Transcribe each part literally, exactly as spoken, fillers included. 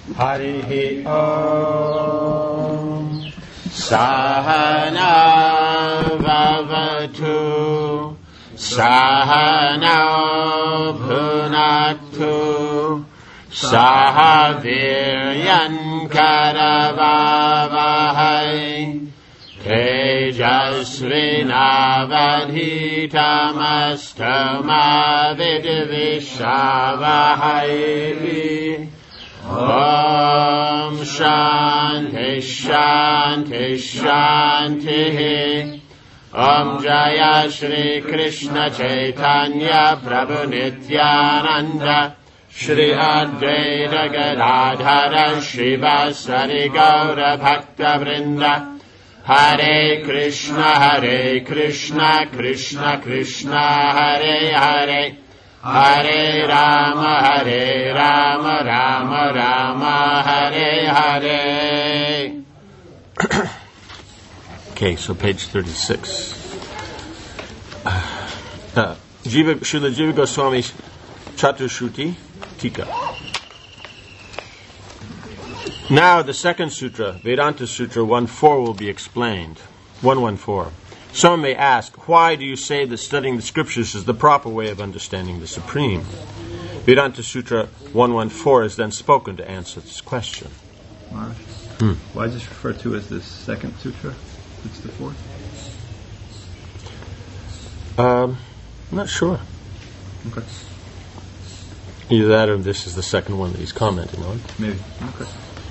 Harihi Om. Sahana Vavatu Sahana Bhunaktu Sahaviryan Karavavahai Tejasvinavadhitamastoma Vidvishavahai. Om Shanti Shanti Shanti. Om Jaya Shri Krishna Chaitanya Prabhu Nityananda Shri Advaita Gadadhara Shivasari Gaura Bhakta Vrinda. Hare Krishna Hare Krishna Krishna Krishna Hare Hare Hare Rama Hare Rama Rama Rama Hare Hare. Okay, so page thirty-six. Uh, Jiva, Srila Jiva Goswami's Chaturshruti Tika. Now the second sutra, Vedanta Sutra one four, will be explained. one fourteen. Some may ask, why do you say that studying the scriptures is the proper way of understanding the Supreme? Vedanta Sutra one fourteen is then spoken to answer this question. Maharaj, hmm. why is this referred to as the second sutra? It's the fourth? Um, I'm not sure. Okay. Either that or this is the second one that he's commenting on. Maybe. Okay.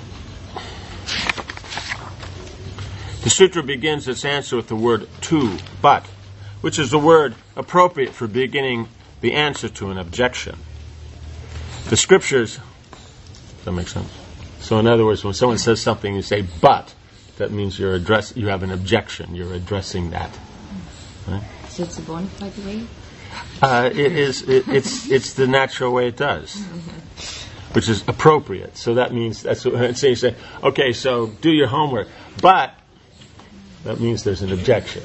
The sutra begins its answer with the word tu, but, which is the word appropriate for beginning the answer to an objection. The scriptures, does that make sense? So in other words, when someone says something, you say, but, that means you're address, you have an objection, you're addressing that. Right? So it's a bona fide way? Uh, it is, it, it's, it's the natural way it does. Which is appropriate. So that means, that's what, so you say, okay, so do your homework, but, that means there's an objection.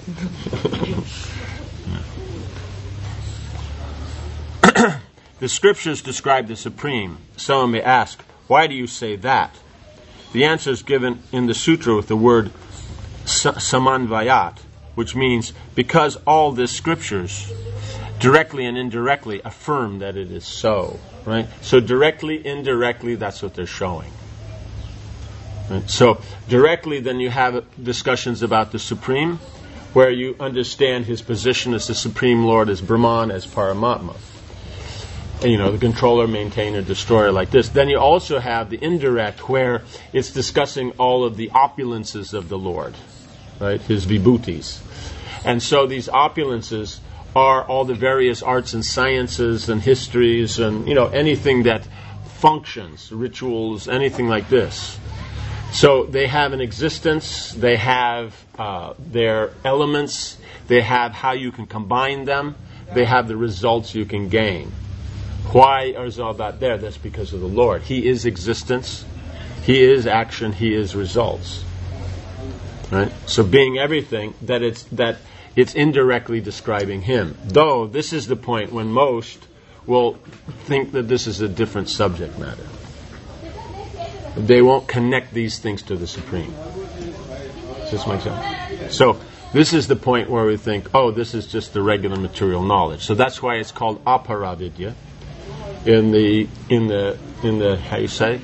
The scriptures describe the Supreme. Someone may ask, why do you say that? The answer is given in the sutra with the word samanvayat, which means because all the scriptures directly and indirectly affirm that it is so. Right? So directly, indirectly, that's what they're showing. Right? So directly, then you have discussions about the Supreme, where you understand his position as the Supreme Lord, as Brahman, as Paramatma. And, you know, the controller, maintainer, destroyer, like this. Then you also have the indirect, where it's discussing all of the opulences of the Lord, right? His vibhutis. And so these opulences are all the various arts and sciences and histories and, you know, anything that functions, rituals, anything like this. So they have an existence, they have uh, their elements, they have how you can combine them, they have the results you can gain. Why is all that there? That's because of the Lord. He is existence, He is action, He is results. Right? So being everything, that it's that it's indirectly describing Him. Though this is the point when most will think that this is a different subject matter. They won't connect these things to the Supreme. Does this make sense? So this is the point where we think, oh, this is just the regular material knowledge. So that's why it's called aparavidya. In the in the in the how you say?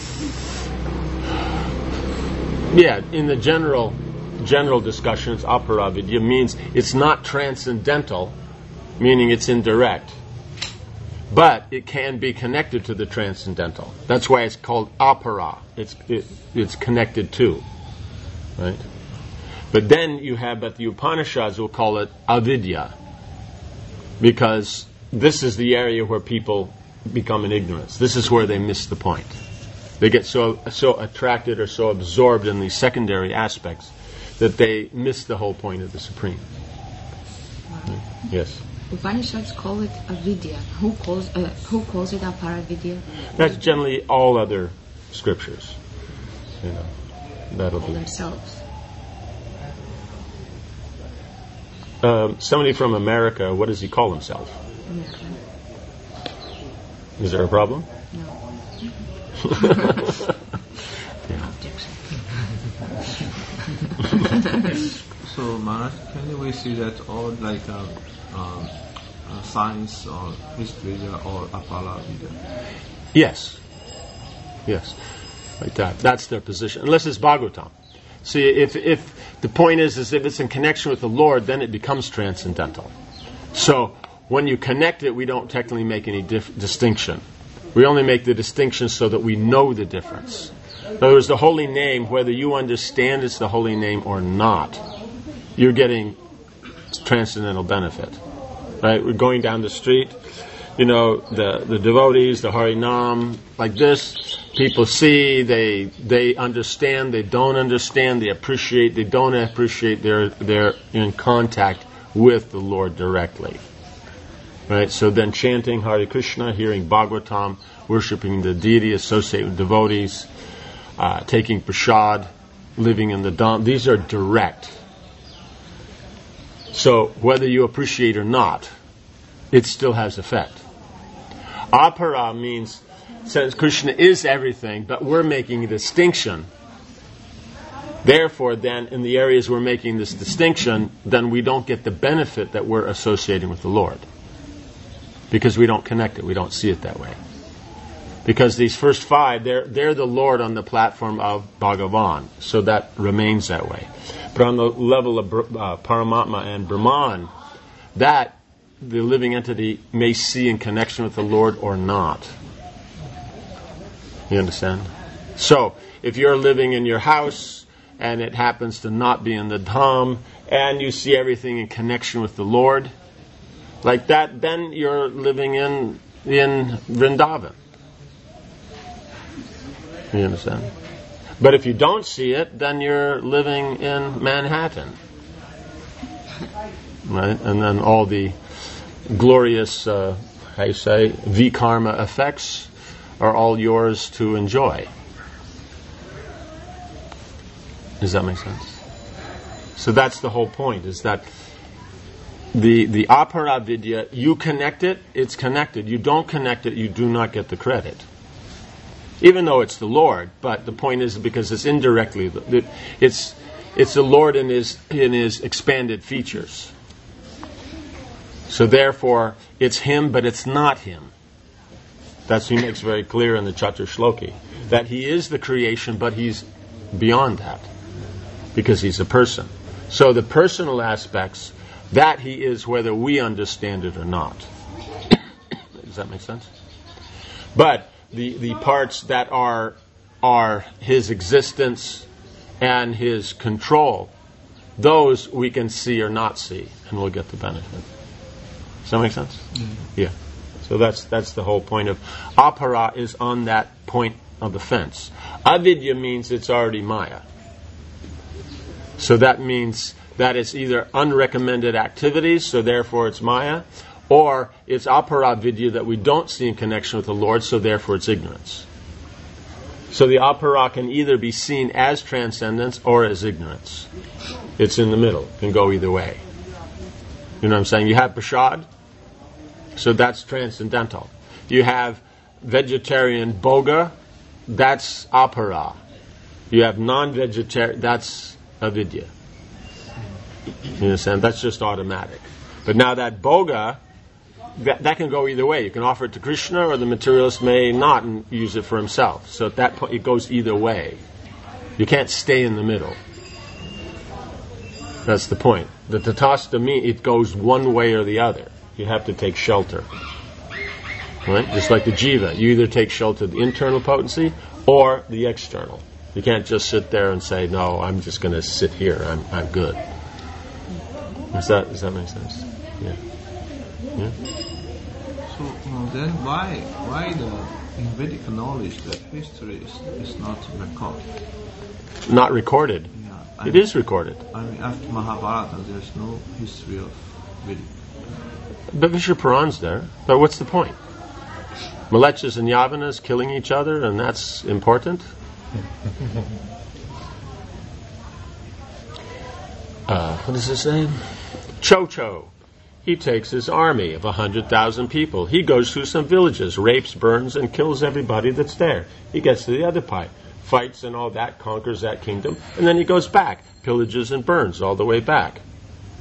Yeah, in the general general discussions, aparavidya means it's not transcendental, meaning it's indirect. But it can be connected to the transcendental. That's why it's called apara. It's it, it's connected to, right? But then you have, but the Upanishads will call it avidya, because this is the area where people become in ignorance. This is where they miss the point. They get so so attracted or so absorbed in these secondary aspects that they miss the whole point of the Supreme. Wow. Yes. Upanishads call it avidya. Who calls uh, who calls it aparavidya? That's generally all other scriptures. You know, that'll be themselves. Um, somebody from America, what does he call himself? American. Is there a problem? No. can we see that all like uh, um, uh, science or history or Apara Vidya? Yes. Yes. Like that. That's their position. Unless it's Bhagavatam. See, if if the point is, is if it's in connection with the Lord, then it becomes transcendental. So when you connect it, we don't technically make any dif- distinction. We only make the distinction so that we know the difference. In other words, the holy name, whether you understand it's the holy name or not, you're getting transcendental benefit. Right? We're going down the street, you know, the, the devotees, the Harinam, like this, people see, they they understand, they don't understand, they appreciate, they don't appreciate, they're, they're in contact with the Lord directly. Right? So then chanting Hare Krishna, hearing Bhagavatam, worshipping the deity, associating with devotees, uh, taking prasad, living in the Dham, these are direct. So whether you appreciate or not, it still has effect. Apara means, says Krishna is everything, but we're making a distinction. Therefore, then, in the areas we're making this distinction, then we don't get the benefit that we're associating with the Lord. Because we don't connect it, we don't see it that way. Because these first five, they're, they're the Lord on the platform of Bhagavan, so that remains that way. But on the level of uh, Paramatma and Brahman, that the living entity may see in connection with the Lord or not. You understand? So, if you're living in your house and it happens to not be in the Dham and you see everything in connection with the Lord, like that, then you're living in in Vrindavan. You understand? But if you don't see it, then you're living in Manhattan. Right? And then all the glorious, uh, how you say, vikarma effects are all yours to enjoy. Does that make sense? So that's the whole point, is that the the apara vidya, you connect it, it's connected. You don't connect it, you do not get the credit. Even though it's the Lord, but the point is because it's indirectly, it's it's the Lord in his in his expanded features. So therefore, it's him, but it's not him. That's what he makes very clear in the Chatur Shloki, that he is the creation, but he's beyond that, because he's a person. So the personal aspects, that he is whether we understand it or not. Does that make sense? But the, the parts that are are his existence and his control, those we can see or not see, and we'll get the benefit. Does that make sense? Mm-hmm. Yeah. So that's that's the whole point of apara, is on that point of the fence. Avidya means it's already Maya. So that means that it's either unrecommended activities, so therefore it's Maya, or it's apara vidya that we don't see in connection with the Lord, so therefore it's ignorance. So the apara can either be seen as transcendence or as ignorance. It's in the middle. It can go either way. You know what I'm saying? You have prasad, so that's transcendental. You have vegetarian boga, that's apara. You have non-vegetarian, that's avidya. You understand? That's just automatic. But now that boga, that, that can go either way. You can offer it to Krishna, or the materialist may not and use it for himself. So at that point, it goes either way. You can't stay in the middle. That's the point. The tatastha means it goes one way or the other. You have to take shelter. Right? Just like the jiva. You either take shelter of the internal potency or the external. You can't just sit there and say, no, I'm just going to sit here. I'm I'm good. Does that, does that make sense? Yeah. Yeah. So uh, then why why the in Vedic knowledge that history is, is not recorded? Not recorded? Yeah, it is recorded. I mean, after Mahabharata, there's no history of Vedic. But Vishnu Puran's there. But what's the point? Malechas and Yavanas killing each other, and that's important? uh, what is his name? Cho-Cho. He takes his army of one hundred thousand people. He goes through some villages, rapes, burns, and kills everybody that's there. He gets to the other part, fights and all that, conquers that kingdom, and then he goes back, pillages and burns all the way back.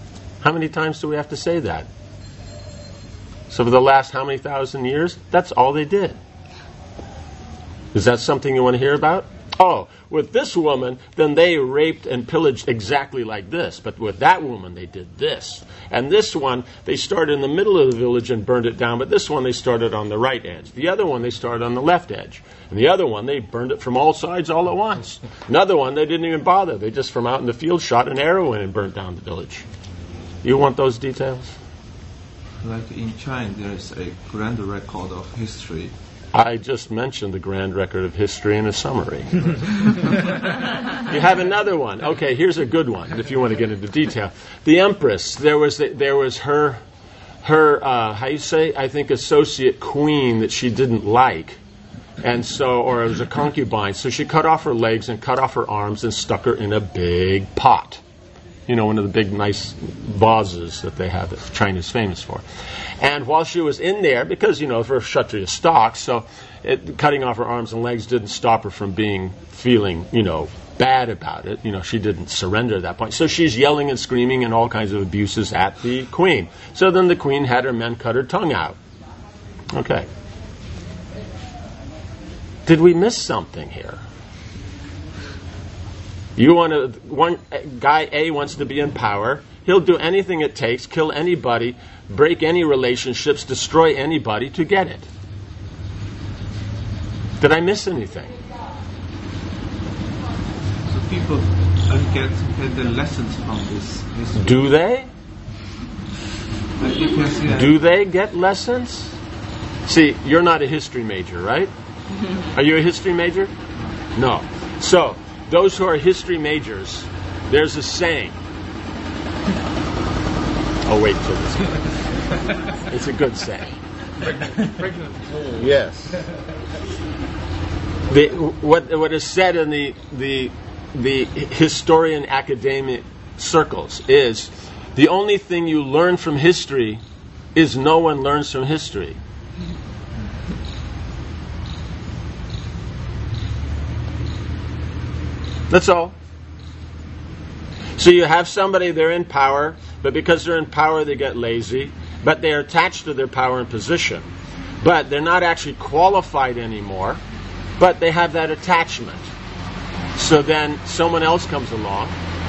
How many times do we have to say that? So for the last how many thousand years, that's all they did. Is that something you want to hear about? Oh, with this woman, then they raped and pillaged exactly like this. But with that woman, they did this. And this one, they started in the middle of the village and burned it down. But this one, they started on the right edge. The other one, they started on the left edge. And the other one, they burned it from all sides all at once. Another one, they didn't even bother. They just from out in the field shot an arrow in and burnt down the village. You want those details? Like in China, there is a grand record of history. I just mentioned the grand record of history in a summary. You have another one. Okay, here's a good one, if you want to get into detail. The Empress, there was there was her, her uh, how you say, I think, associate queen that she didn't like. And so, or it was a concubine. So she cut off her legs and cut off her arms and stuck her in a big pot. You know, one of the big, nice vases that they have that China's famous for. And while she was in there, because, you know, of her Kshatriya stock, so it, cutting off her arms and legs didn't stop her from being, feeling, you know, bad about it. You know, she didn't surrender at that point. So she's yelling and screaming and all kinds of abuses at the queen. So then the queen had her men cut her tongue out. Okay. Did we miss something here? You want to, one guy A wants to be in power. He'll do anything it takes, kill anybody, break any relationships, destroy anybody to get it. Did I miss anything? So people uh, get get the lessons from this history. Do they? Like you can see, uh, Do they get lessons? See, you're not a history major, right? Are you a history major? No. So, those who are history majors, there's a saying. I'll wait till this. It's a good saying. Yes. The, what what is said in the the the historian academic circles is the only thing you learn from history is no one learns from history. That's all. So you have somebody, they're in power, but because they're in power they get lazy, but they're attached to their power and position. But they're not actually qualified anymore, but they have that attachment. So then someone else comes along.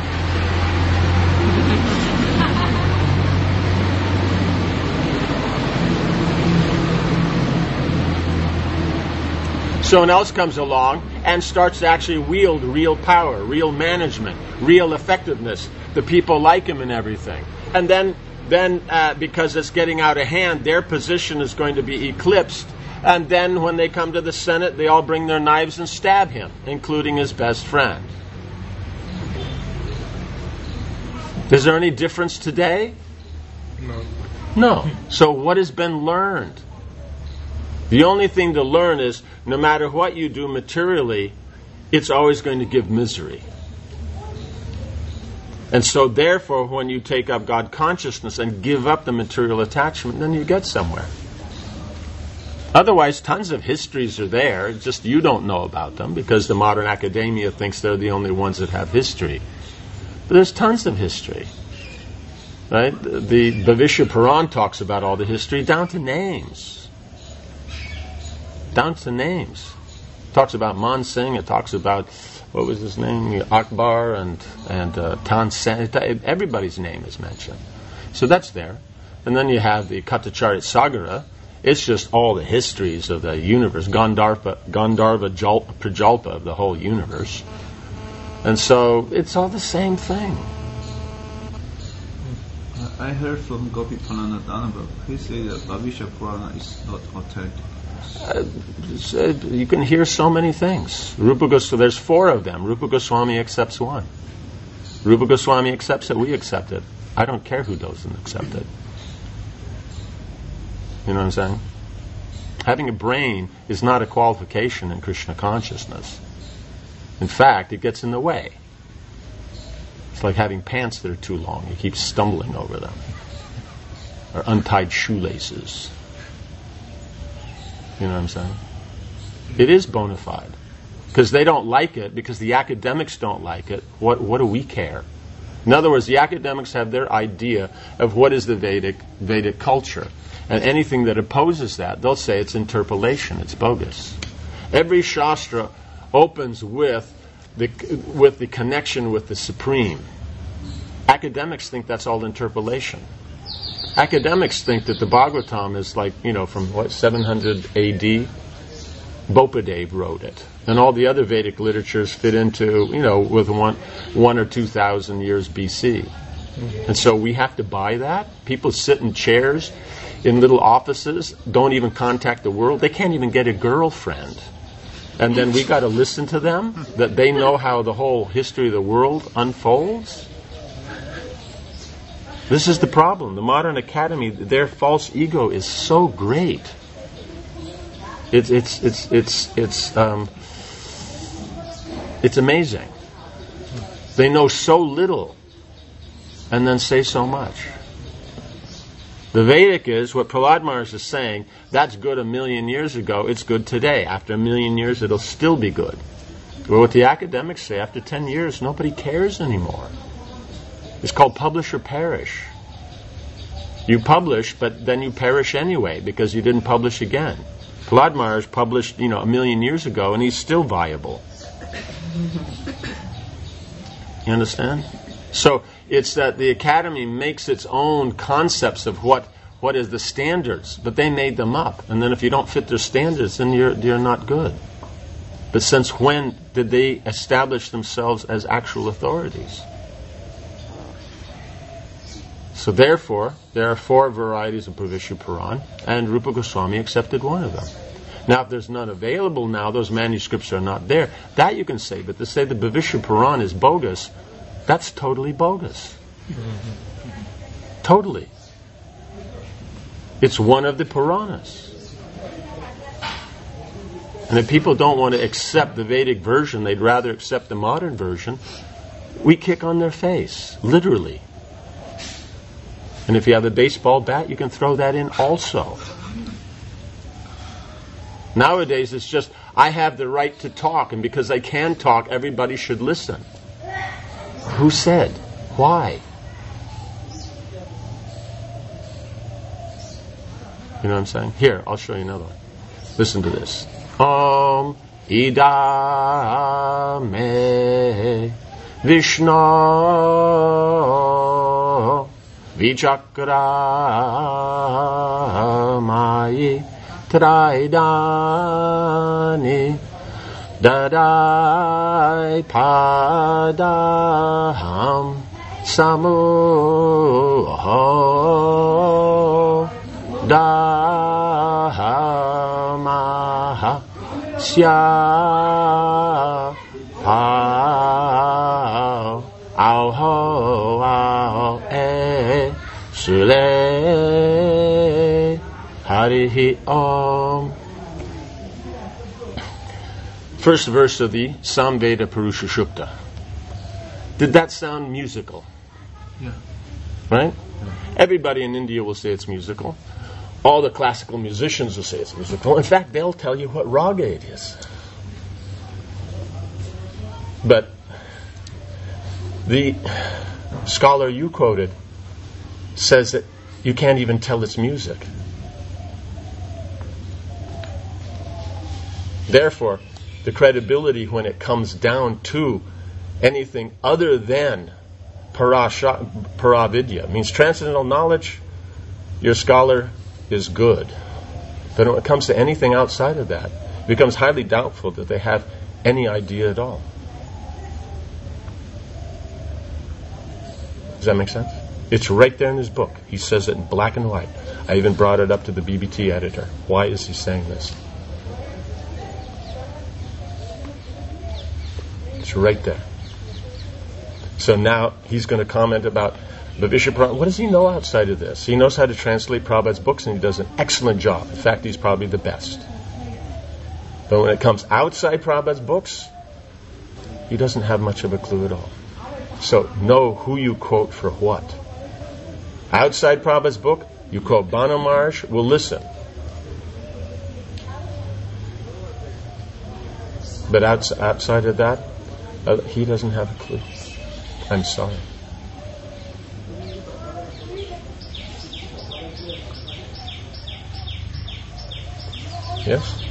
Someone else comes along and starts to actually wield real power, real management, real effectiveness. The people like him and everything. And then, then uh, because it's getting out of hand, their position is going to be eclipsed. And then when they come to the Senate, they all bring their knives and stab him, including his best friend. Is there any difference today? No. No. So what has been learned? The only thing to learn is no matter what you do materially, it's always going to give misery. And so therefore, when you take up God consciousness and give up the material attachment, then you get somewhere. Otherwise, tons of histories are there, it's just you don't know about them because the modern academia thinks they're the only ones that have history. But there's tons of history. Right? The Bhavishya Puran talks about all the history down to names. Down to names. It talks about Man Singh, it talks about, what was his name, Akbar and, and uh, Tan Sen. Everybody's name is mentioned. So that's there. And then you have the Katacharya Sagara. It's just all the histories of the universe, Gandharva, Gandharva Jal, Prajalpa of the whole universe. And so it's all the same thing. I heard from Gopi Pananadhanabha, he said that Bhavishya Purana is not authentic. Uh, you can hear so many things. Rupa Goswami, there's four of them. Rupa Goswami accepts one. Rupa Goswami accepts it, we accept it. I don't care who doesn't accept it. You know what I'm saying? Having a brain is not a qualification in Krishna consciousness. In fact, it gets in the way. It's like having pants that are too long. You keep stumbling over them. Or untied shoelaces. You know what I'm saying? It is bona fide. Because they don't like it, because the academics don't like it, what what do we care? In other words, the academics have their idea of what is the Vedic Vedic culture. And anything that opposes that, they'll say it's interpolation, it's bogus. Every Shastra opens with the with the connection with the Supreme. Academics think that's all interpolation. Academics think that the Bhagavatam is like, you know, from what, seven hundred A D? Bopadev wrote it. And all the other Vedic literatures fit into, you know, with one, one or two thousand years B C. And so we have to buy that. People sit in chairs in little offices, don't even contact the world. They can't even get a girlfriend. And then we got to listen to them, that they know how the whole history of the world unfolds. This is the problem. The modern academy, their false ego is so great. It's it's it's it's it's um, it's amazing. They know so little, and then say so much. The Vedic is what Prahlad Maharaj is saying. That's good a million years ago. It's good today. After a million years, it'll still be good. But what the academics say, after ten years, nobody cares anymore. It's called publish or perish. You publish, but then you perish anyway because you didn't publish again. Prahlad Maharaj published, you know, a million years ago, and he's still viable. You understand? So it's that the academy makes its own concepts of what, what is the standards, but they made them up. And then if you don't fit their standards, then you're you're not good. But since when did they establish themselves as actual authorities? So therefore, there are four varieties of Bhavishya Puran, and Rupa Goswami accepted one of them. Now, if there's none available now, those manuscripts are not there. That you can say, but to say the Bhavishya Puran is bogus, that's totally bogus. Totally. It's one of the Puranas. And if people don't want to accept the Vedic version, they'd rather accept the modern version, we kick on their face, literally. And if you have a baseball bat, you can throw that in also. Nowadays, it's just, I have the right to talk, and because I can talk, everybody should listen. Who said? Why? You know what I'm saying? Here, I'll show you another one. Listen to this. Om idame Vishnu Vichakramai Traidani Dadai Padaham Samuho Dahamaha Sya Pao Auho Ao E Sule Harihi Om. First verse of the Samveda Purusha Shukta. Did that sound musical? Yeah. Right? Yeah. Everybody in India will say it's musical. All the classical musicians will say it's musical. In fact, they'll tell you what raga it is. But the scholar you quoted says that you can't even tell it's music. Therefore, the credibility when it comes down to anything other than parasha, paravidya, means transcendental knowledge, your scholar is good. But when it comes to anything outside of that, it becomes highly doubtful that they have any idea at all. Does that make sense? It's right there in his book. He says it in black and white. I even brought it up to the B B T editor. Why is he saying this? It's right there. So now he's going to comment about Bhavishya Puran. What does he know outside of this? He knows how to translate Prabhupada's books, and he does an excellent job. In fact, he's probably the best. But when it comes outside Prabhupada's books, he doesn't have much of a clue at all. So know who you quote for what. Outside Prabhupada's book, you quote Banu Maharaj, we'll listen. But outs- outside of that, uh, he doesn't have a clue. I'm sorry. Yes?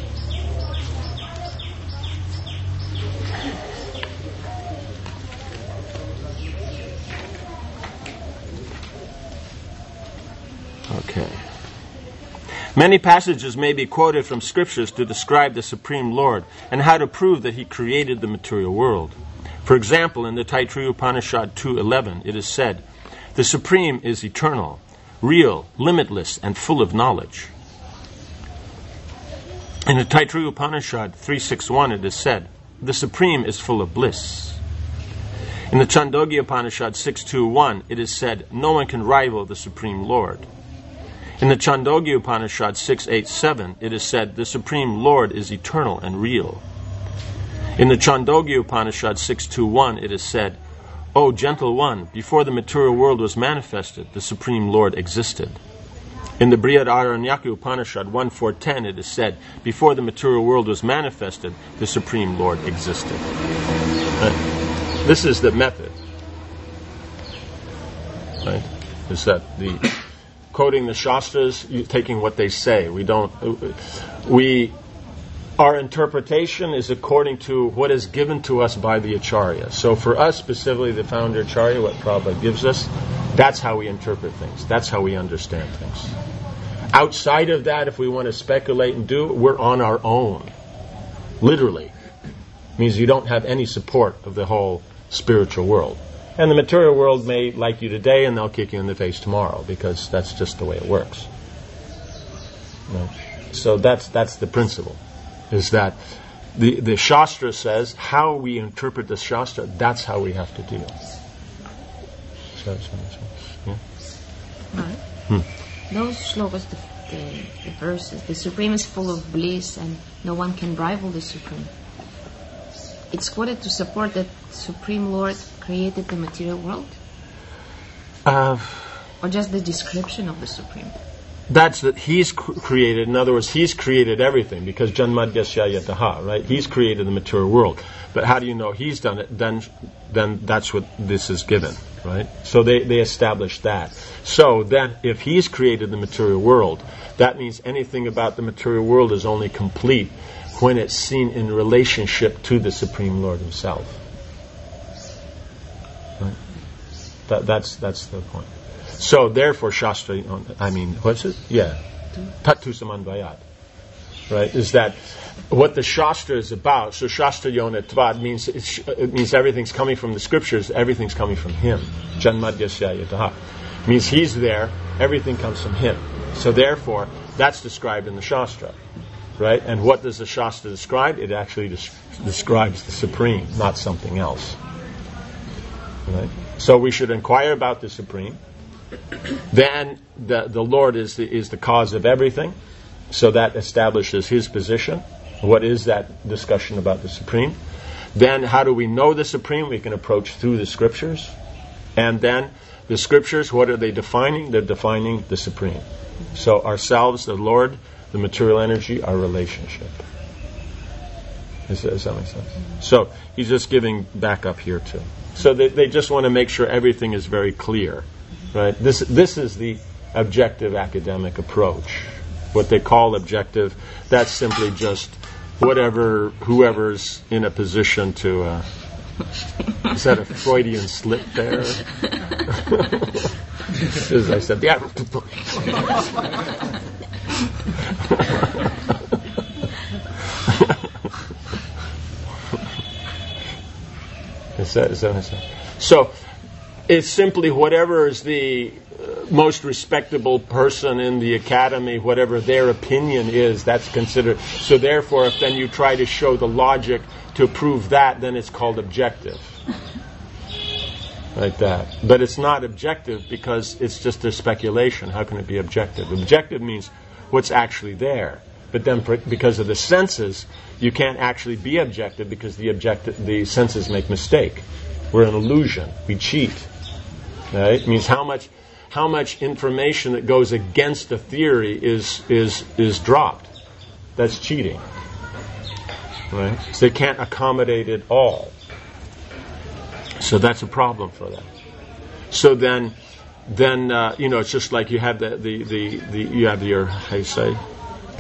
Okay. Many passages may be quoted from scriptures to describe the Supreme Lord and how to prove that he created the material world. For example, in the Taittiriya Upanishad two eleven, it is said, "The Supreme is eternal, real, limitless, and full of knowledge." In the Taittiriya Upanishad three sixty-one, it is said, "The Supreme is full of bliss." In the Chandogya Upanishad six twenty-one, it is said, "No one can rival the Supreme Lord." In the Chandogya Upanishad six eighty-seven, it is said, "The Supreme Lord is eternal and real." In the Chandogya Upanishad six twenty-one, it is said, "O gentle one, before the material world was manifested, the Supreme Lord existed." In the Brihadaranyaka Upanishad one four ten, it is said, "Before the material world was manifested, the Supreme Lord existed." Right? This is the method. Right? Is that the quoting the Shastras, taking what they say. We don't, we, our interpretation is according to what is given to us by the Acharya. So for us, specifically the founder Acharya, what Prabhupada gives us, that's how we interpret things. That's how we understand things. Outside of that, if we want to speculate and do, we're on our own. Literally. It means you don't have any support of the whole spiritual world. And the material world may like you today and they'll kick you in the face tomorrow, because that's just the way it works. Right? So that's that's the principle, is that the, the Shastra says how we interpret the Shastra, that's how we have to deal. So, so, so, yeah. Right. Hmm. Those shlokas, the, the, the verses, the Supreme is full of bliss and no one can rival the Supreme. It's quoted to support that Supreme Lord created the material world? Uh, or just the description of the Supreme? That's that he's cr- created, in other words, he's created everything, because Janmadhyasya Yataha, right? He's created the material world. But how do you know he's done it? Then then that's what this is given, right? So they, they established that. So then if he's created the material world, that means anything about the material world is only complete when it's seen in relationship to the Supreme Lord himself. Right? That, that's that's the point. So therefore, Shastra, I mean, what's it? Yeah, Tatu Samanvayat. Right? Is that what the Shastra is about? So Shastra Yonatvad means it's, it means everything's coming from the scriptures. Everything's coming from him. Janmadhyasya Yataha means he's there. Everything comes from him. So therefore, that's described in the Shastra. Right? And what does the Shastra describe? It actually des- describes the Supreme, not something else. Right? So we should inquire about the Supreme. Then the the Lord is the, is the cause of everything. So that establishes his position. What is that discussion about the Supreme? Then how do we know the Supreme? We can approach through the scriptures. And then the scriptures, what are they defining? They're defining the Supreme. So ourselves, the Lord, the material energy, our relationship. Does, does that make sense? So he's just giving back up here too. So they, they just want to make sure everything is very clear, right? This this is the objective academic approach. What they call objective, that's simply just whatever, whoever's in a position to. Uh, is that a Freudian slip there? As I said, yeah. Is that, is that, is that? So it's simply whatever is the uh, most respectable person in the academy, whatever their opinion is, that's considered. So therefore, if then you try to show the logic to prove that, then it's called objective. Like that. But it's not objective because it's just a speculation. How can it be objective? Objective means what's actually there. But then for, because of the senses, you can't actually be objective because the objective, the senses make mistake. We're an illusion. We cheat. Right? It means how much how much information that goes against a theory is is is dropped. That's cheating. Right? So they can't accommodate it all. So that's a problem for them. So then then uh, you know, it's just like you have the the, the, the you have your how you say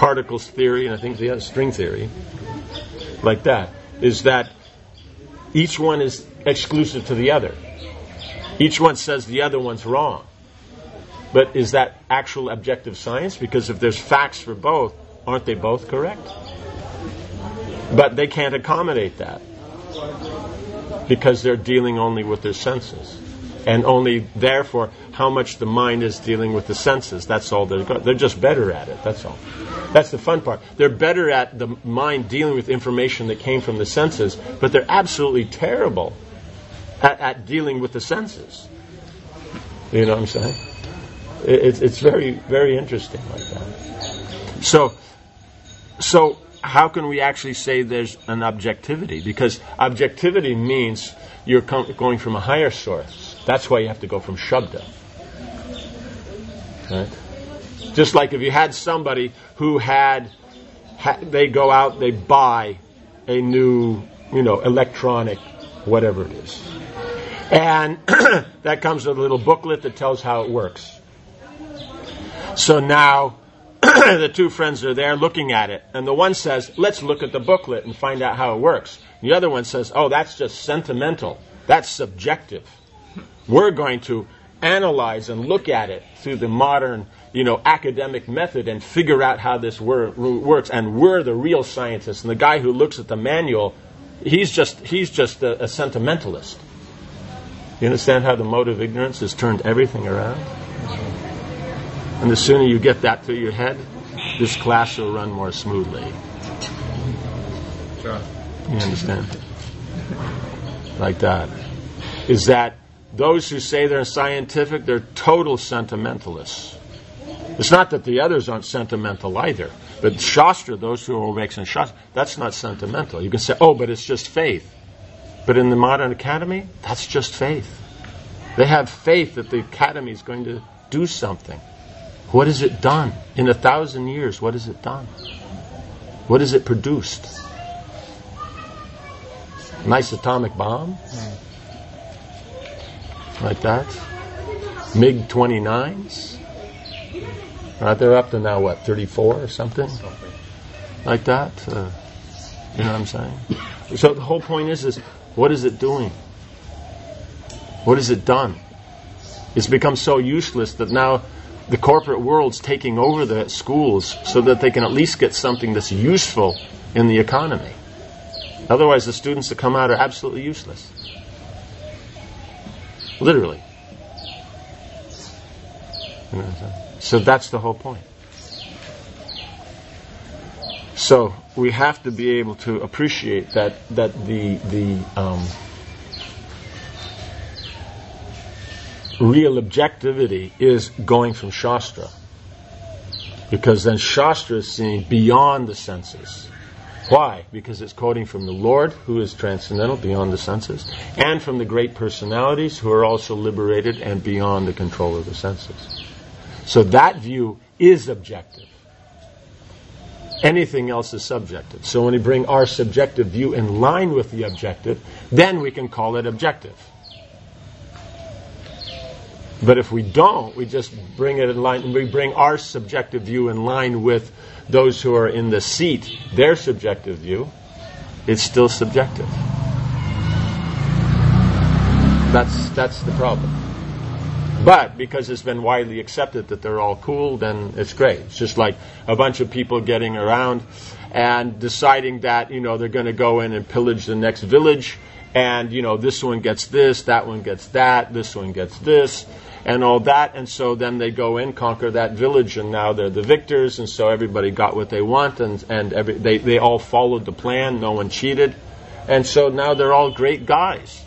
particles theory, and I think the other string theory, like that, is that each one is exclusive to the other. Each one says the other one's wrong. But is that actual objective science? Because if there's facts for both, aren't they both correct? But they can't accommodate that because they're dealing only with their senses. And only, therefore, how much the mind is dealing with the senses. That's all they're going. They're just better at it, that's all. That's the fun part. They're better at the mind dealing with information that came from the senses, but they're absolutely terrible at, at dealing with the senses. You know what I'm saying? It, it's, it's very, very interesting like that. So, so how can we actually say there's an objectivity? Because objectivity means you're com- going from a higher source. That's why you have to go from Shabda. Right? Just like if you had somebody who had, ha- they go out, they buy a new, you know, electronic, whatever it is. And that comes with a little booklet that tells how it works. So now the two friends are there looking at it. And the one says, let's look at the booklet and find out how it works. The other one says, oh, that's just sentimental. That's subjective. We're going to analyze and look at it through the modern, you know, academic method and figure out how this wor- works. And we're the real scientists. And the guy who looks at the manual, he's just he's just a, a sentimentalist. You understand how the mode of ignorance has turned everything around? And the sooner you get that through your head, this class will run more smoothly. Sure. You understand? Like that. Is that those who say they're scientific, they're total sentimentalists. It's not that the others aren't sentimental either. But Shastra, those who are making Shastra, that's not sentimental. You can say, oh, but it's just faith. But in the modern academy, that's just faith. They have faith that the academy is going to do something. What has it done? In a thousand years, what has it done? What has it produced? Nice atomic bomb? Like that? MiG twenty-nines? Right, they're up to now, what, thirty-four or something? Like that? Uh, you know what I'm saying? So the whole point is, is what is it doing? What has it done? It's become so useless that now the corporate world's taking over the schools so that they can at least get something that's useful in the economy. Otherwise, the students that come out are absolutely useless. Literally. You know what I'm saying? So that's the whole point. So we have to be able to appreciate that that the the um, real objectivity is going from Shastra, because then Shastra is seeing beyond the senses. Why? Because it's quoting from the Lord, who is transcendental, beyond the senses, and from the great personalities who are also liberated and beyond the control of the senses. So that view is objective. Anything else is subjective. So when we bring our subjective view in line with the objective, then we can call it objective. But if we don't, we just bring it in line, we bring our subjective view in line with those who are in the seat, their subjective view, it's still subjective. That's that's the problem. But because it's been widely accepted that they're all cool, then it's great. It's just like a bunch of people getting around and deciding that, you know, they're going to go in and pillage the next village, and, you know, this one gets this, that one gets that, this one gets this, and all that. And so then they go in, conquer that village, and now they're the victors, and so everybody got what they want, and, and every, they, they all followed the plan, no one cheated. And so now they're all great guys.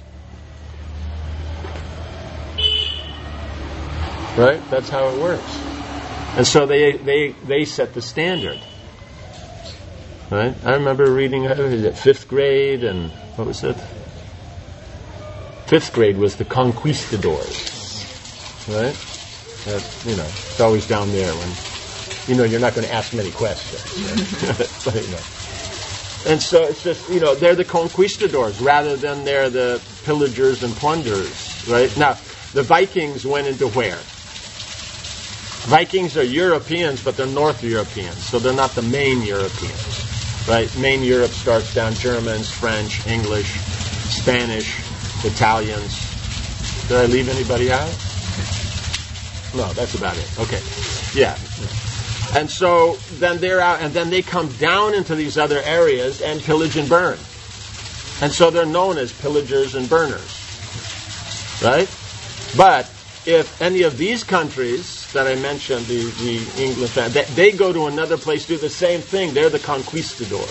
Right? That's how it works. And so they they, they set the standard. Right? I remember reading uh, fifth grade, and what was it? Fifth grade was the conquistadors. Right? That, you know, it's always down there when, you know, you're not going to ask many questions. Right? But, you know. And so it's just, you know, they're the conquistadors rather than they're the pillagers and plunderers. Right? Now, the Vikings went into where? Vikings are Europeans, but they're North Europeans, so they're not the main Europeans. Right? Main Europe starts down Germans, French, English, Spanish, Italians. Did I leave anybody out? No, that's about it. Okay. Yeah. And so then they're out, and then they come down into these other areas and pillage and burn. And so they're known as pillagers and burners. Right? But if any of these countries that I mentioned, the, the English, they, they go to another place, do the same thing, they're the conquistadors.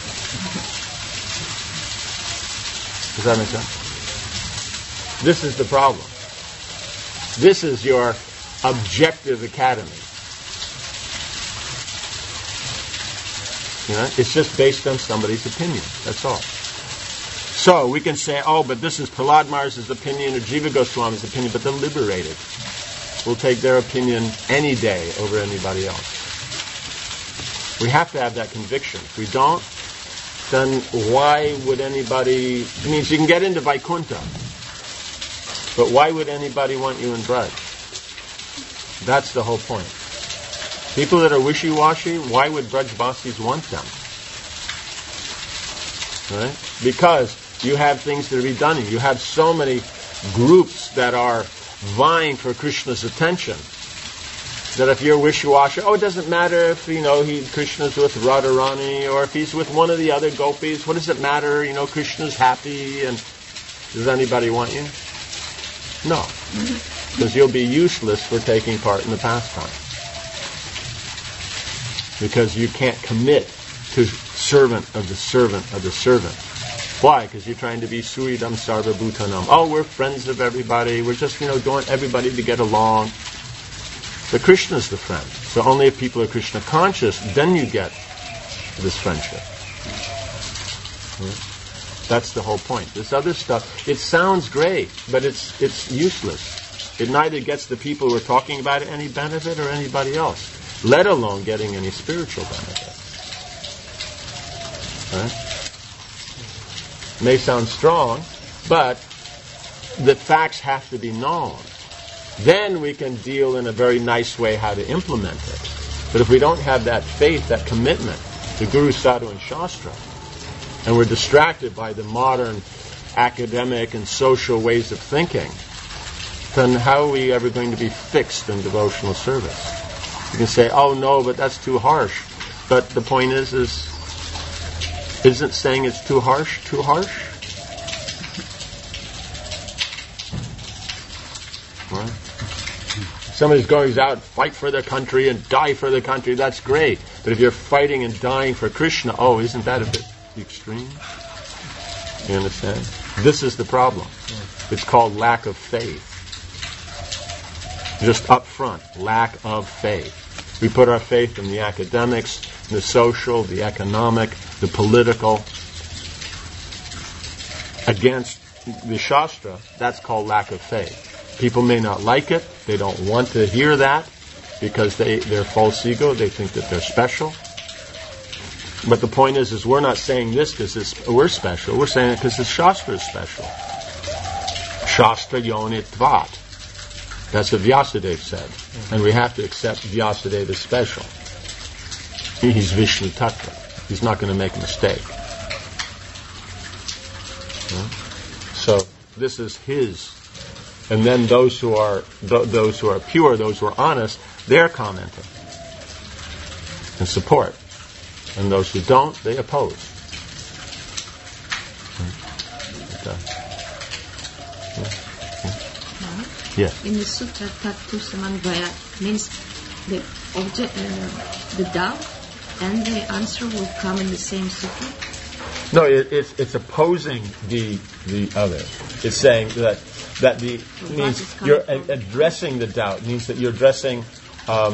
Does that make sense? This is the problem. This is your objective academy. You know, it's just based on somebody's opinion. That's all. So we can say, oh, but this is Prahlad Maharaj's opinion or Jiva Goswami's opinion, but they're liberated. We'll take their opinion any day over anybody else. We have to have that conviction. If we don't, then why would anybody... It means you can get into Vaikuntha, but why would anybody want you in Braj? That's the whole point. People that are wishy-washy, why would Brajbasis want them? Right? Because you have things to be done. You have so many groups that are vying for Krishna's attention that if you're wishy-washy, oh, it doesn't matter if, you know, he Krishna's with Radharani or if he's with one of the other gopis. What does it matter? You know, Krishna's happy. And does anybody want you? No. Because you'll be useless for taking part in the pastime. Because you can't commit to servant of the servant of the servant. Why? Because you're trying to be Suidam Sarva Bhutanam. Oh, we're friends of everybody. We're just, you know, want everybody to get along. But Krishna's the friend. So only if people are Krishna conscious, then you get this friendship. That's the whole point. This other stuff, it sounds great, but it's it's useless. It neither gets the people who are talking about it any benefit or anybody else, let alone getting any spiritual benefit. Right? May sound strong, but the facts have to be known. Then we can deal in a very nice way how to implement it. But if we don't have that faith, that commitment to Guru, Sadhu, and Shastra, and we're distracted by the modern academic and social ways of thinking, then how are we ever going to be fixed in devotional service? You can say, oh no, but that's too harsh. But the point is, is isn't saying it's too harsh too harsh? Right? Somebody's going out and fight for their country and die for their country, that's great. But if you're fighting and dying for Krishna, oh, isn't that a bit extreme? You understand? This is the problem. It's called lack of faith. Just up front, lack of faith. We put our faith in the academics, the social, the economic, the political, against the Shastra. That's called lack of faith. People may not like it. They don't want to hear that because they, they're false ego. They think that they're special. But the point is, is we're not saying this because we're special. We're saying it because the Shastra is special. Shastra yonitvat. That's what Vyasadeva said. And we have to accept Vyasadeva as special. He's Vishnu Tattva. He's not going to make a mistake. So this is his. And then those who are th- those who are pure, those who are honest, they're commenting and support. And those who don't, they oppose. Okay. Yeah. Yeah. In the Sutra, Tattu Samanvaya means the object, uh, the doubt and the answer will come in the same sutra? No, it, it's it's opposing the the other. It's saying that that the So means what is you're coming a- from? addressing the doubt. Means that you're addressing um,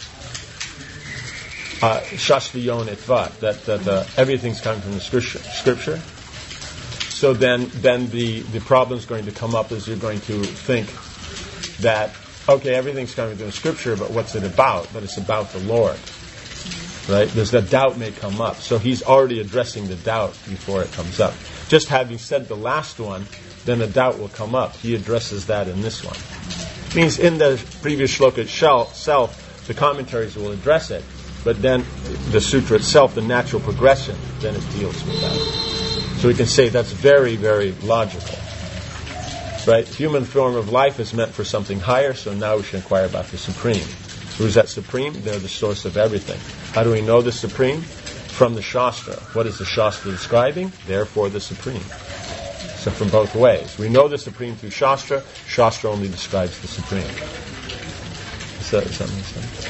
uh, Shastri-yonitvat, that that uh, everything's coming from the scripture. Scripture. So then then the the problem's going to come up is you're going to think that okay, everything's coming from the scripture, but what's it about? But it's about the Lord. Right? There's that doubt may come up. So he's already addressing the doubt before it comes up. Just having said the last one, then a doubt will come up. He addresses that in this one. Means in the previous shloka itself, the commentaries will address it, but then the sutra itself, the natural progression, then it deals with that. So we can say that's very, very logical. Right? Human form of life is meant for something higher, so now we should inquire about the Supreme. Who's that Supreme? They're the source of everything. How do we know the Supreme? From the Shastra. What is the Shastra describing? Therefore the Supreme. So from both ways. We know the Supreme through Shastra. Shastra only describes the Supreme. Does that, does that make sense?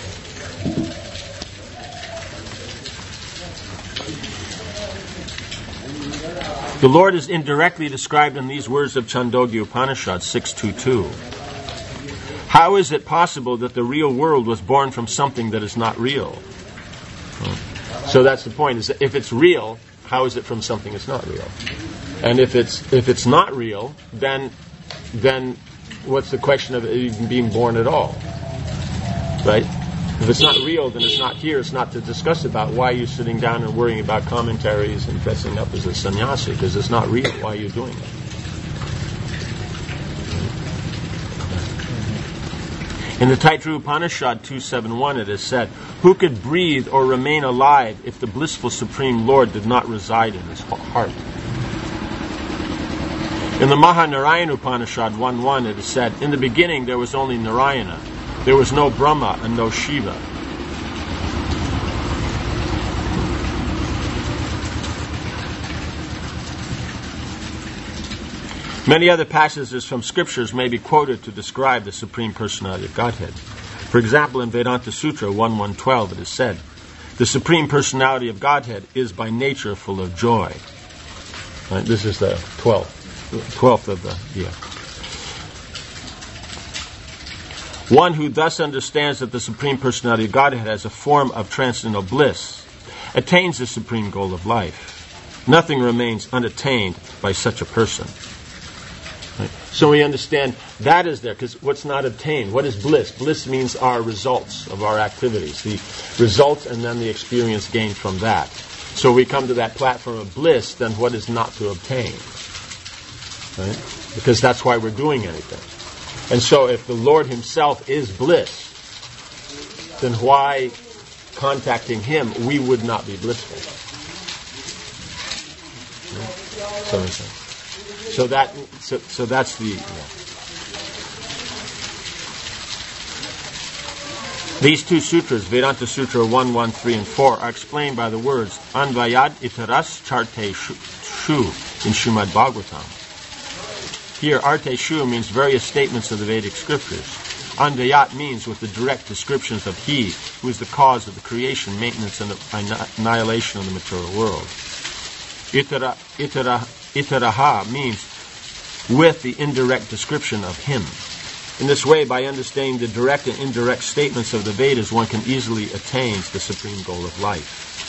The Lord is indirectly described in these words of Chandogya Upanishad six two two. How is it possible that the real world was born from something that is not real? So that's the point, is that if it's real, how is it from something that's not real? And if it's if it's not real, then then what's the question of it even being born at all? Right? If it's not real, then it's not here. It's not to discuss about why you're sitting down and worrying about commentaries and dressing up as a sannyasi, because it's not real. Why are you doing it? In the Taittiriya Upanishad two seventy-one it is said, who could breathe or remain alive if the blissful Supreme Lord did not reside in his heart? In the Mahanarayana Upanishad one one it is said, in the beginning there was only Narayana. There was no Brahma and no Shiva. Many other passages from scriptures may be quoted to describe the Supreme Personality of Godhead. For example, in Vedanta Sutra one one twelve it is said, the Supreme Personality of Godhead is by nature full of joy. Right? This is the twelfth, twelfth of the year. One who thus understands that the Supreme Personality of Godhead has a form of transcendental bliss attains the supreme goal of life. Nothing remains unattained by such a person. Right? So we understand that is there, because what's not obtained? What is bliss? Bliss means our results of our activities, the results and then the experience gained from that. So we come to that platform of bliss, then what is not to obtain? Right? Because that's why we're doing anything. And so if the Lord himself is bliss, then why contacting him we would not be blissful? So, so that so, so that's the yeah. These two sutras, Vedanta Sutra one, one, three, and four, are explained by the words Anvayad itaras charte shu in Srimad Bhagavatam. Here, arte shu means various statements of the Vedic scriptures. Anvayat means with the direct descriptions of he who is the cause of the creation, maintenance, and annihilation of the material world. Itara, itara, itaraha means with the indirect description of him. In this way, by understanding the direct and indirect statements of the Vedas, one can easily attain the supreme goal of life.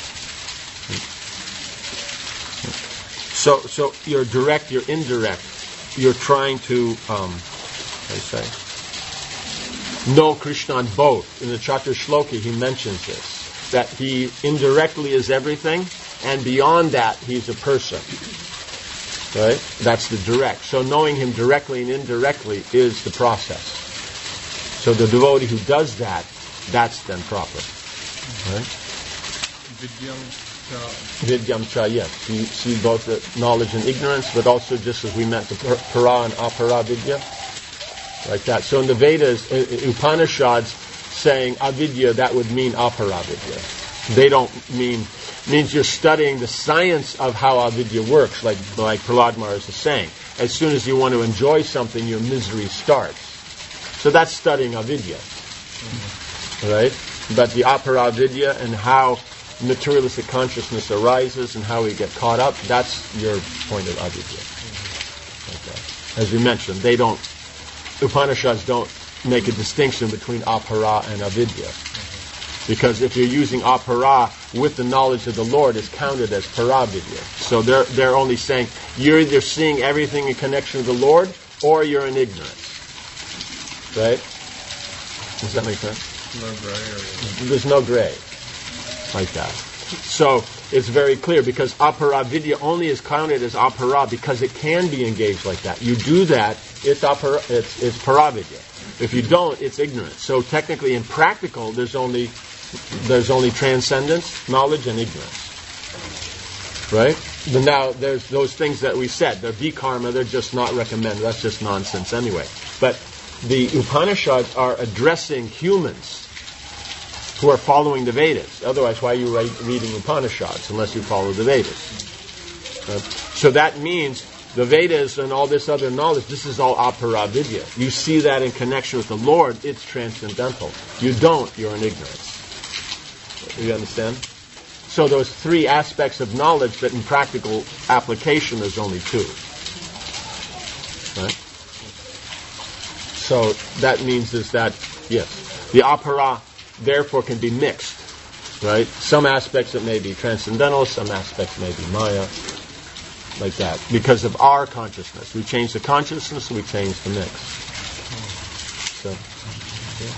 So, so you're direct, you're indirect. You're trying to, um, how do you say, know Krishna on both. In the Chatur Shloki, he mentions this, that he indirectly is everything, and beyond that, he's a person. Right? That's the direct. So knowing him directly and indirectly is the process. So the devotee who does that, that's then proper. Right? Vidyam cha. Vidyam cha, yes. You see both the knowledge and ignorance, but also just as we meant the para and apara vidya. Like that. So in the Vedas, in Upanishads, saying avidya, that would mean apara vidya. They don't mean... means you're studying the science of how avidya works, like like Prahlad Maharaj is saying. As soon as you want to enjoy something, your misery starts. So that's studying avidya. Mm-hmm. Right? But the apara avidya and how materialistic consciousness arises and how we get caught up, that's your point of avidya. Mm-hmm. Okay. As we mentioned, they don't, Upanishads don't make a distinction between apara and avidya. Because if you're using apara with the knowledge of the Lord, it's counted as paravidya. So they're they're only saying you're either seeing everything in connection with the Lord or you're in ignorance. Right? Does that make sense? No gray area. There's no gray like that. So it's very clear because aparavidya only is counted as apara because it can be engaged like that. You do that, it's apara, it's, it's paravidya. If you don't, it's ignorance. So technically, in practical, there's only there's only transcendence, knowledge, and ignorance. Right? But now, there's those things that we said. They're vikarma. They're just not recommended. That's just nonsense anyway. But the Upanishads are addressing humans who are following the Vedas. Otherwise, why are you write, reading Upanishads unless you follow the Vedas? Uh, so that means the Vedas and all this other knowledge, this is all apara vidya. You see that in connection with the Lord, it's transcendental. You don't, you're in ignorance. You understand? So those three aspects of knowledge, that in practical application there's only two. Right? So that means is that, yes, the apara therefore can be mixed. Right? Some aspects it may be transcendental, some aspects may be maya. Like that. Because of our consciousness. We change the consciousness, we change the mix. So, yeah.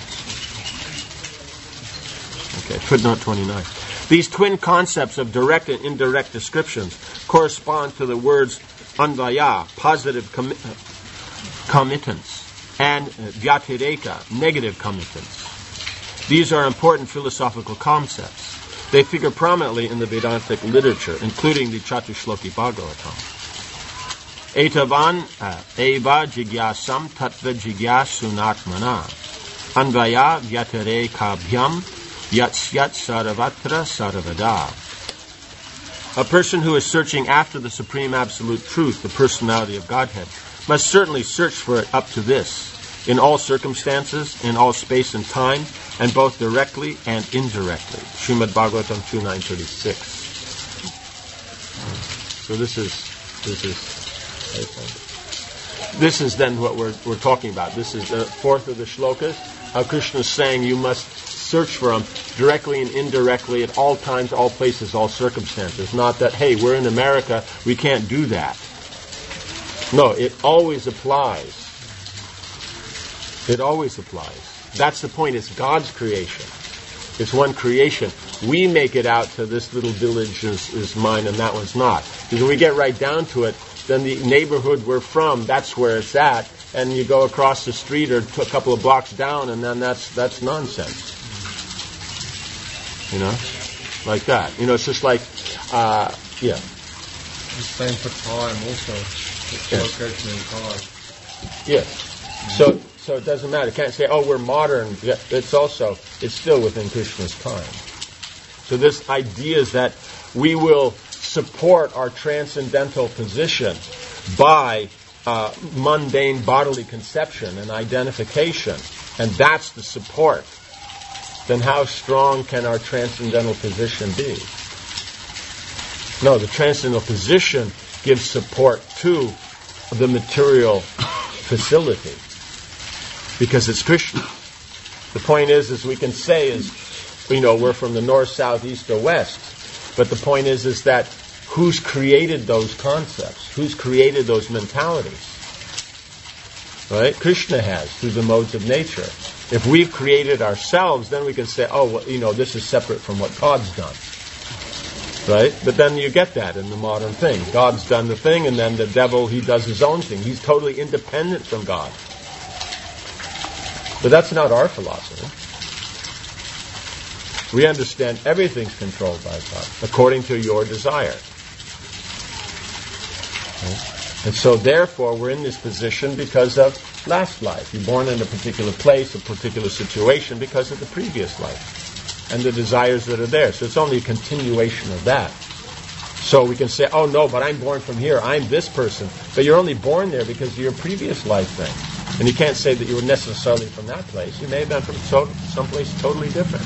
Okay, footnote twenty-nine. These twin concepts of direct and indirect descriptions correspond to the words anvaya, positive com- committance, and vyatireka, negative committance. These are important philosophical concepts. They figure prominently in the Vedantic literature, including the Chatushloki Bhagavatam. Etavan eva jigyasam tattva jigyasunatmana anvaya vyatireka-bhyam yatsyat saravatra saravada. A person who is searching after the Supreme Absolute Truth, the personality of Godhead, must certainly search for it up to this, in all circumstances, in all space and time, and both directly and indirectly. Srimad Bhagavatam two nine thirty-six. So this is this is this is then what we're we're talking about. This is the fourth of the shlokas. How Krishna is saying you must search for them directly and indirectly at all times, all places, all circumstances. Not that, hey, we're in America, we can't do that. No, it always applies. It always applies. That's the point. It's God's creation. It's one creation. We make it out to this little village is, is mine and that one's not. Because when we get right down to it, then the neighborhood we're from, that's where it's at. And you go across the street or a couple of blocks down, and then that's that's nonsense. You know? Like that. You know, it's just like, uh, yeah. The same for time also. It's Yes. location in time. Yes. So so it doesn't matter. You can't say, oh, we're modern. Yeah, it's also, it's still within Krishna's time. So this idea is that we will support our transcendental position by uh, mundane bodily conception and identification. And that's the support. Then how strong can our transcendental position be? No, the transcendental position gives support to the material facility. Because it's Krishna. The point is, is we can say is, you know, we're from the north, south, east, or west. But the point is, is that who's created those concepts? Who's created those mentalities? Right? Krishna has, through the modes of nature. If we've created ourselves, then we can say, oh, well, you know, this is separate from what God's done. Right? But then you get that in the modern thing. God's done the thing, and then the devil, he does his own thing. He's totally independent from God. But that's not our philosophy. We understand everything's controlled by God, according to your desire. Right? And so therefore we're in this position because of last life. You're born in a particular place, a particular situation because of the previous life and the desires that are there. So it's only a continuation of that. So we can say, oh no, but I'm born from here, I'm this person. But you're only born there because of your previous life thing. And you can't say that you were necessarily from that place. You may have been from so, someplace totally different.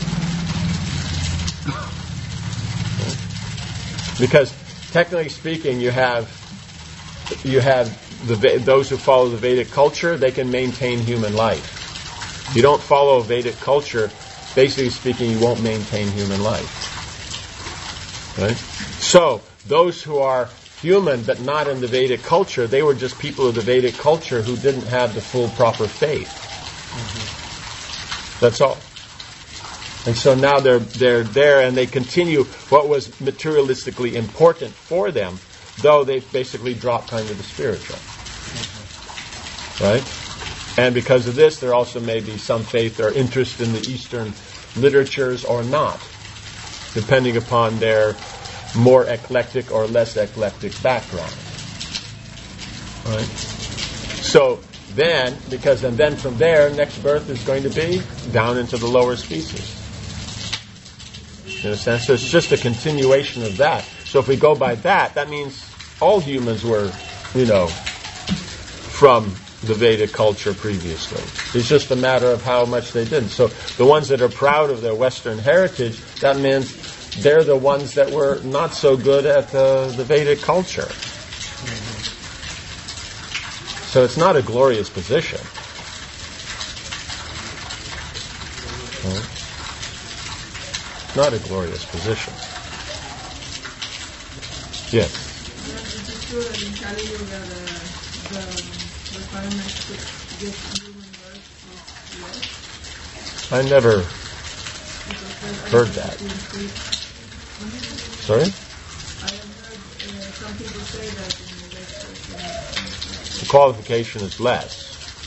Because technically speaking, you have you have the those who follow the Vedic culture, they can maintain human life. If you don't follow Vedic culture, basically speaking, you won't maintain human life. Right? So, those who are human but not in the Vedic culture, they were just people of the Vedic culture who didn't have the full proper faith. Mm-hmm. That's all. And so now they're they're there and they continue what was materialistically important for them, though they've basically dropped kind of the spiritual. Mm-hmm. Right? And because of this, there also may be some faith or interest in the Eastern literatures or not, depending upon their more eclectic or less eclectic background. Right? So then, because and then from there, next birth is going to be down into the lower species. In a sense, so it's just a continuation of that. So if we go by that, that means all humans were, you know, from the Vedic culture previously. It's just a matter of how much they did. So the ones that are proud of their Western heritage, that means they're the ones that were not so good at the, the Vedic culture. So it's not a glorious position. Right? It's not a glorious position. Yes? Is it true that in Kali Yuga the, the requirement to get human birth is less? I never heard that. Sorry? I have heard uh, some people say that in the lectures. The qualification is less.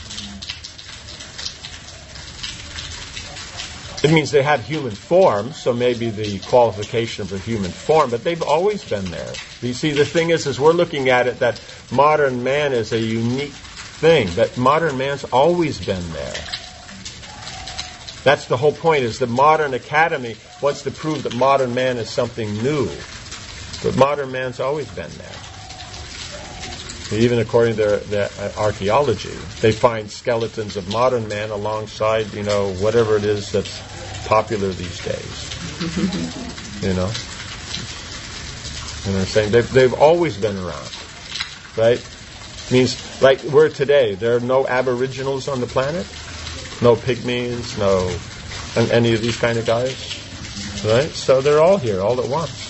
It means they had human form, so maybe the qualification of the human form, but they've always been there. You see, the thing is, is we're looking at it that modern man is a unique thing, but modern man's always been there. That's the whole point, is the modern academy wants to prove that modern man is something new. But modern man's always been there. Even according to their, their uh, archaeology, they find skeletons of modern man alongside, you know, whatever it is that's popular these days. You know? And they're saying they've, they've always been around. Right? Means, like we're today, there are no aboriginals on the planet? No pygmies, no and any of these kind of guys? Right? So they're all here, all at once.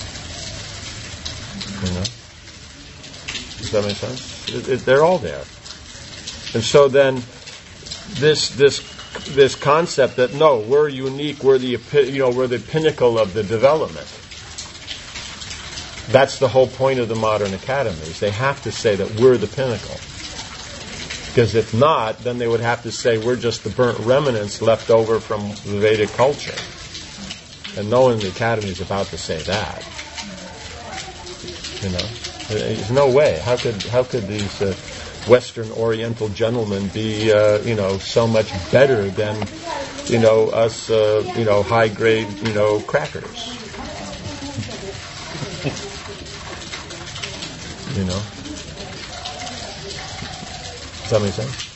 You know? Does that make sense? It, it, they're all there. And so then, this this this concept that no, we're unique, we're the you know we're the pinnacle of the development. That's the whole point of the modern academies. They have to say that we're the pinnacle. Because if not, then they would have to say we're just the burnt remnants left over from the Vedic culture. And no one in the academy is about to say that. You know. There's no way. How could how could these uh, Western Oriental gentlemen be uh, you know so much better than you know us uh, you know high grade you know crackers? You know. Does that make sense?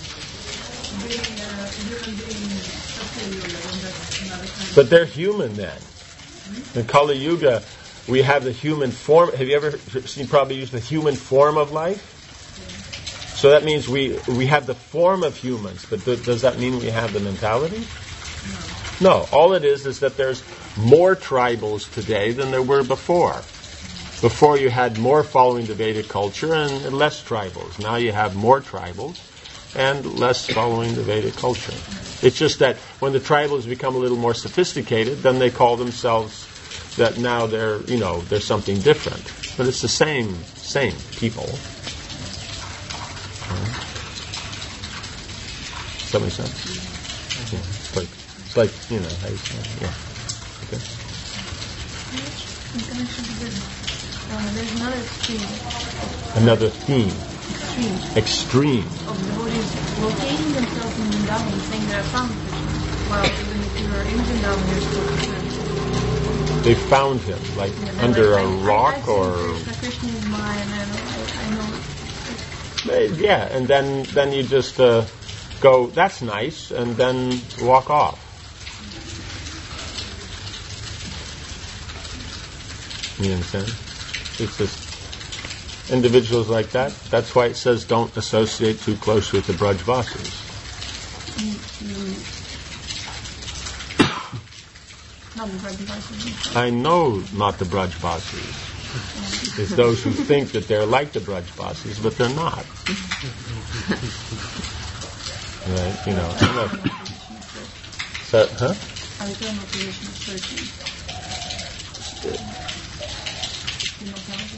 But they're human then. In Kali Yuga, we have the human form. Have you ever seen probably used the human form of life? So that means we we have the form of humans, but th- does that mean we have the mentality? No. All it is is that there's more tribals today than there were before. Before you had more following the Vedic culture and less tribals. Now you have more tribals and less following the Vedic culture. It's just that when the tribals become a little more sophisticated, then they call themselves that now they're, you know, they're something different. But it's the same, same people. Right. Does that make sense? Yeah. It's like, it's like, you know, how you say, yeah. Okay. Uh, there's another theme. Another theme. Extreme. Extreme. Of devotees locating themselves in Vrindavan and saying they're found Krishna. While even if you're in Vrindavan, you're still Krishna. They found him, like Yeah, under like, a I, rock I, I or... Krishna, Krishna is mine, and I, I know. Yeah, and then, then you just uh, go, that's nice, and then walk off. You understand? It's just individuals like that. That's why it says don't associate too close with the Brajvasis. Not the Brajvasis. I know not the Brajvasis. It's those who think that they're like the Brajvasis, but they're not. Right? You know. I'm not, so, huh? Our eternal creation is searching.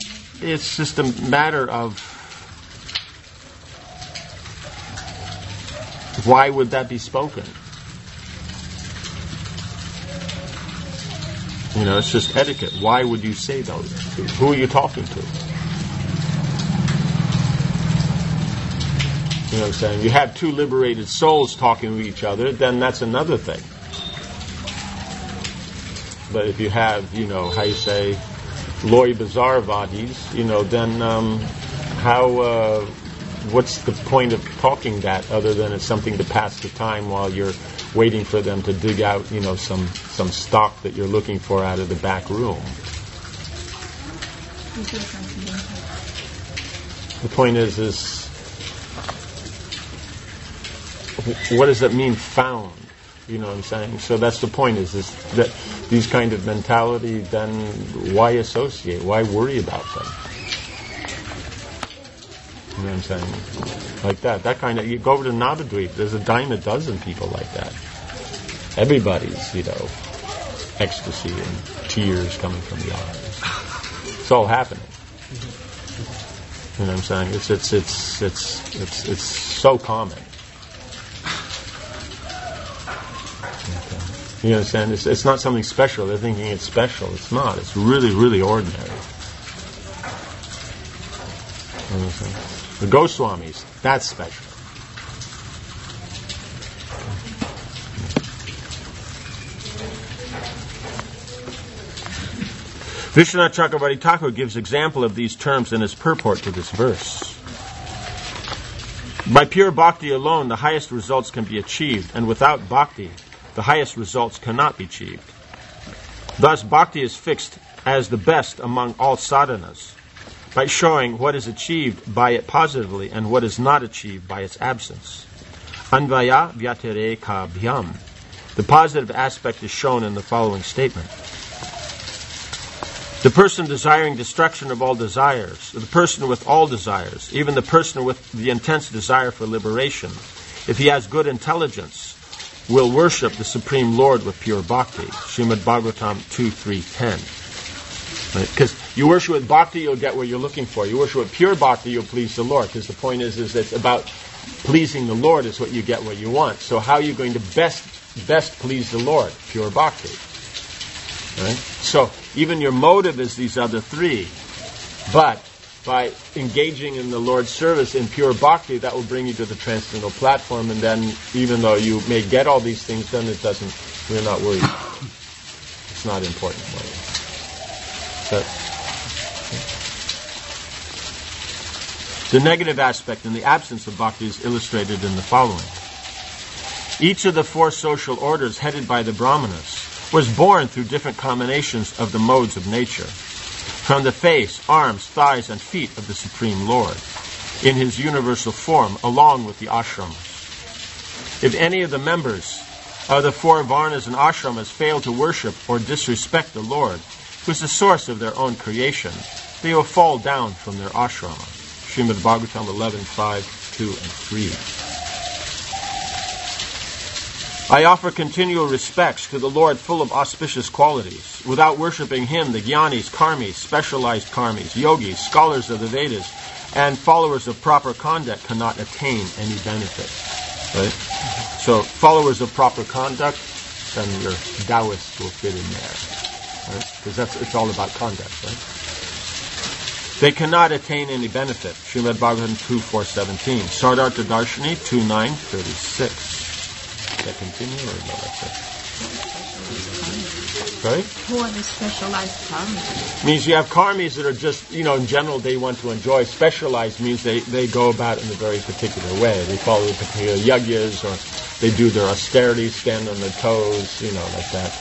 It's just a matter of Why would that be spoken? You know, it's just etiquette. Why would you say those? Who are you talking to? You know what I'm saying? You have two liberated souls talking to each other, then that's another thing. But if you have, you know, how you say, loy bizarre vadis, you know, then um, how, uh, what's the point of talking that other than it's something to pass the time while you're waiting for them to dig out, you know, some, some stock that you're looking for out of the back room. The point is, is what does it mean found? You know what I'm saying? So that's the point is, is that these kind of mentality, then why associate? Why worry about them? You know what I'm saying? Like that. That kind of, you go over to Navadvip, there's a dime a dozen people like that. Everybody's, you know, ecstasy and tears coming from the eyes. It's all happening. You know what I'm saying? It's it's it's it's it's it's so common. Okay. You understand? It's it's not something special. They're thinking it's special. It's not. It's really, really ordinary. You understand? The Goswamis, that's special. Vishwanath Chakravarti Thakur gives example of these terms in his purport to this verse. By pure bhakti alone, the highest results can be achieved, and without bhakti, the highest results cannot be achieved. Thus, bhakti is fixed as the best among all sadhanas, by showing what is achieved by it positively and what is not achieved by its absence. Anvaya vyatireka bhyam. The positive aspect is shown in the following statement. The person desiring destruction of all desires, the person with all desires, even the person with the intense desire for liberation, if he has good intelligence, will worship the Supreme Lord with pure bhakti. Srimad Bhagavatam two three ten. Because right? You worship with bhakti, you'll get what you're looking for. You worship with pure bhakti, you'll please the Lord. Because the point is, is that it's about pleasing the Lord is what you get what you want. So how are you going to best best please the Lord? Pure bhakti. Right? So even your motive is these other three, but by engaging in the Lord's service in pure bhakti, that will bring you to the transcendental platform, and then even though you may get all these things done, it doesn't, we're not worried. It's not important for you. But, the negative aspect in the absence of bhakti is illustrated in the following. Each of the four social orders headed by the Brahmanas was born through different combinations of the modes of nature, from the face, arms, thighs, and feet of the Supreme Lord, in his universal form, along with the ashramas. If any of the members of the four varnas and ashramas fail to worship or disrespect the Lord, who is the source of their own creation, they will fall down from their ashrama. Srimad Bhagavatam eleven five, two, and three. I offer continual respects to the Lord full of auspicious qualities. Without worshipping him, the jnanis, karmis, specialized karmis, yogis, scholars of the Vedas, and followers of proper conduct cannot attain any benefit. Right? So, followers of proper conduct, then your Taoists will fit in there. Right? Because that's it's all about conduct, right? They cannot attain any benefit. Srimad Bhagavatam two four seventeen. Sardartha Darshani two nine thirty-six. That continue or no? That's it. Sorry? Who are the specialized karmis? Means you have karmis that are just, you know, in general they want to enjoy. Specialized means they, they go about in a very particular way. They follow the particular yagyas, or they do their austerities, stand on their toes, you know, like that.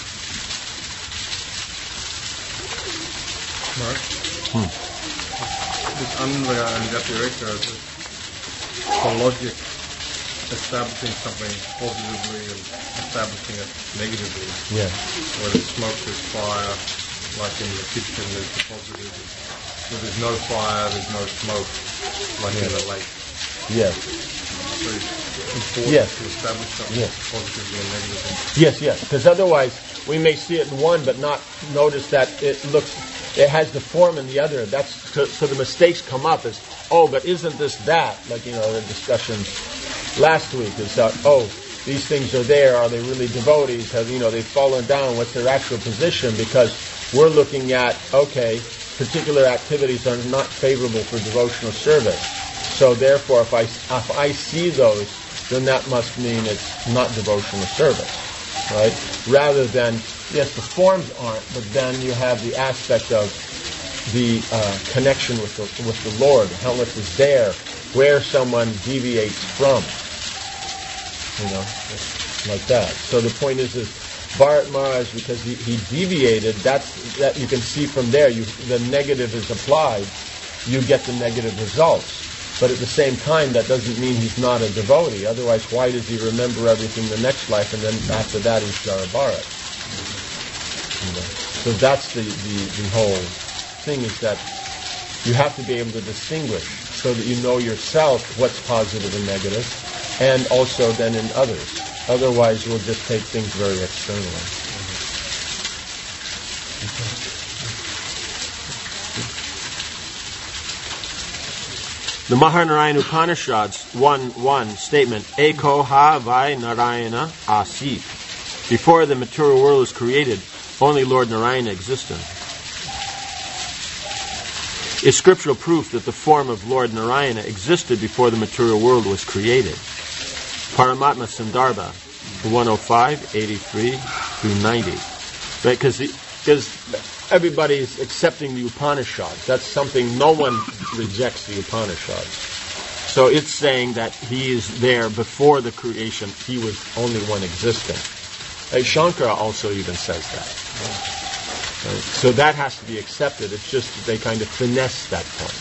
Mark? Hmm. This Anvaya and Vyatireka is the logic establishing something positively and establishing it negatively. Yeah. Where there's smoke, there's fire, like in the kitchen there's the positive. Where there's no fire, there's no smoke, like yeah. in the lake. Yes. So it's important yes. to establish something yes. positively and negatively. Yes, yes. Because otherwise we may see it in one but not notice that it looks, it has the form in the other. That's so, so the mistakes come up as, oh, but isn't this that? Like, you know, the discussions last week is that, oh, these things are there. Are they really devotees? Have, you know, they've fallen down. What's their actual position? Because we're looking at, okay, particular activities are not favorable for devotional service. So therefore, if I, if I see those, then that must mean it's not devotional service, right? Rather than, yes, the forms aren't, but then you have the aspect of the uh, connection with the, with the Lord, how much is there, where someone deviates from, you know, like that. So the point is, is Bharat Maharaj, because he, he deviated, that's, that you can see from there, you, the negative is applied, you get the negative results. But at the same time, that doesn't mean he's not a devotee. Otherwise, why does he remember everything the next life, and then after that he's Jara Bharat? You know? So that's the, the, the whole thing, is that you have to be able to distinguish so that you know yourself what's positive and negative, and also then in others. Otherwise, you'll just take things very externally. The Mahanarayana Upanishads one one statement, Eko ha vai Narayana asit. Before the material world was created, only Lord Narayana existed. Is scriptural proof that the form of Lord Narayana existed before the material world was created. Paramatma Sandarbha, one oh five, eighty-three through ninety. Right? Because because everybody's accepting the Upanishads. That's something, no one rejects the Upanishads. So it's saying that he is there before the creation. He was only one existing. Right? Shankara also even says that. Right? So that has to be accepted. It's just that they kind of finesse that point.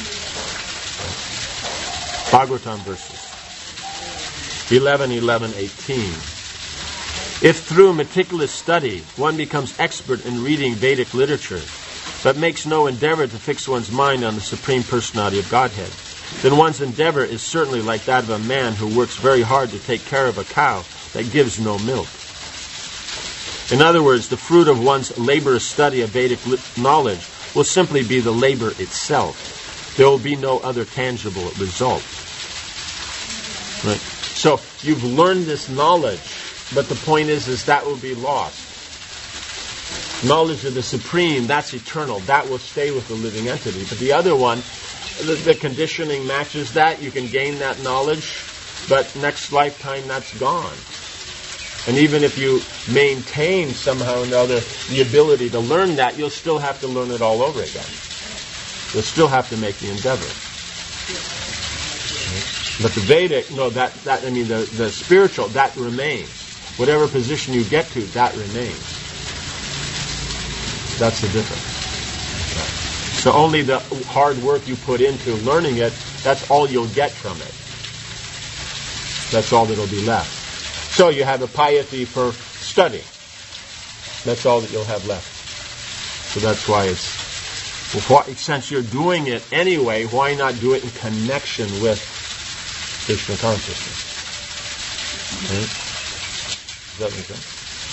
Right? Bhagavatam verses eleven, eleven, eighteen. If through meticulous study one becomes expert in reading Vedic literature, but makes no endeavor to fix one's mind on the Supreme Personality of Godhead, then one's endeavor is certainly like that of a man who works very hard to take care of a cow that gives no milk. In other words, the fruit of one's laborious study of Vedic knowledge will simply be the labor itself. There will be no other tangible result. Right? So you've learned this knowledge, but the point is, is that will be lost. Knowledge of the Supreme, that's eternal. That will stay with the living entity. But the other one, the, the conditioning matches that. You can gain that knowledge, but next lifetime that's gone. And even if you maintain somehow or another the ability to learn that, you'll still have to learn it all over again. You'll still have to make the endeavor. But the Vedic, no, that, that I mean, the, the spiritual, that remains. Whatever position you get to, that remains. That's the difference. So only the hard work you put into learning it, that's all you'll get from it. That's all that'll be left. So you have a piety for study. That's all that you'll have left. So that's why it's, well, since you're doing it anyway, why not do it in connection with Krishna consciousness? Right? Does that make sense?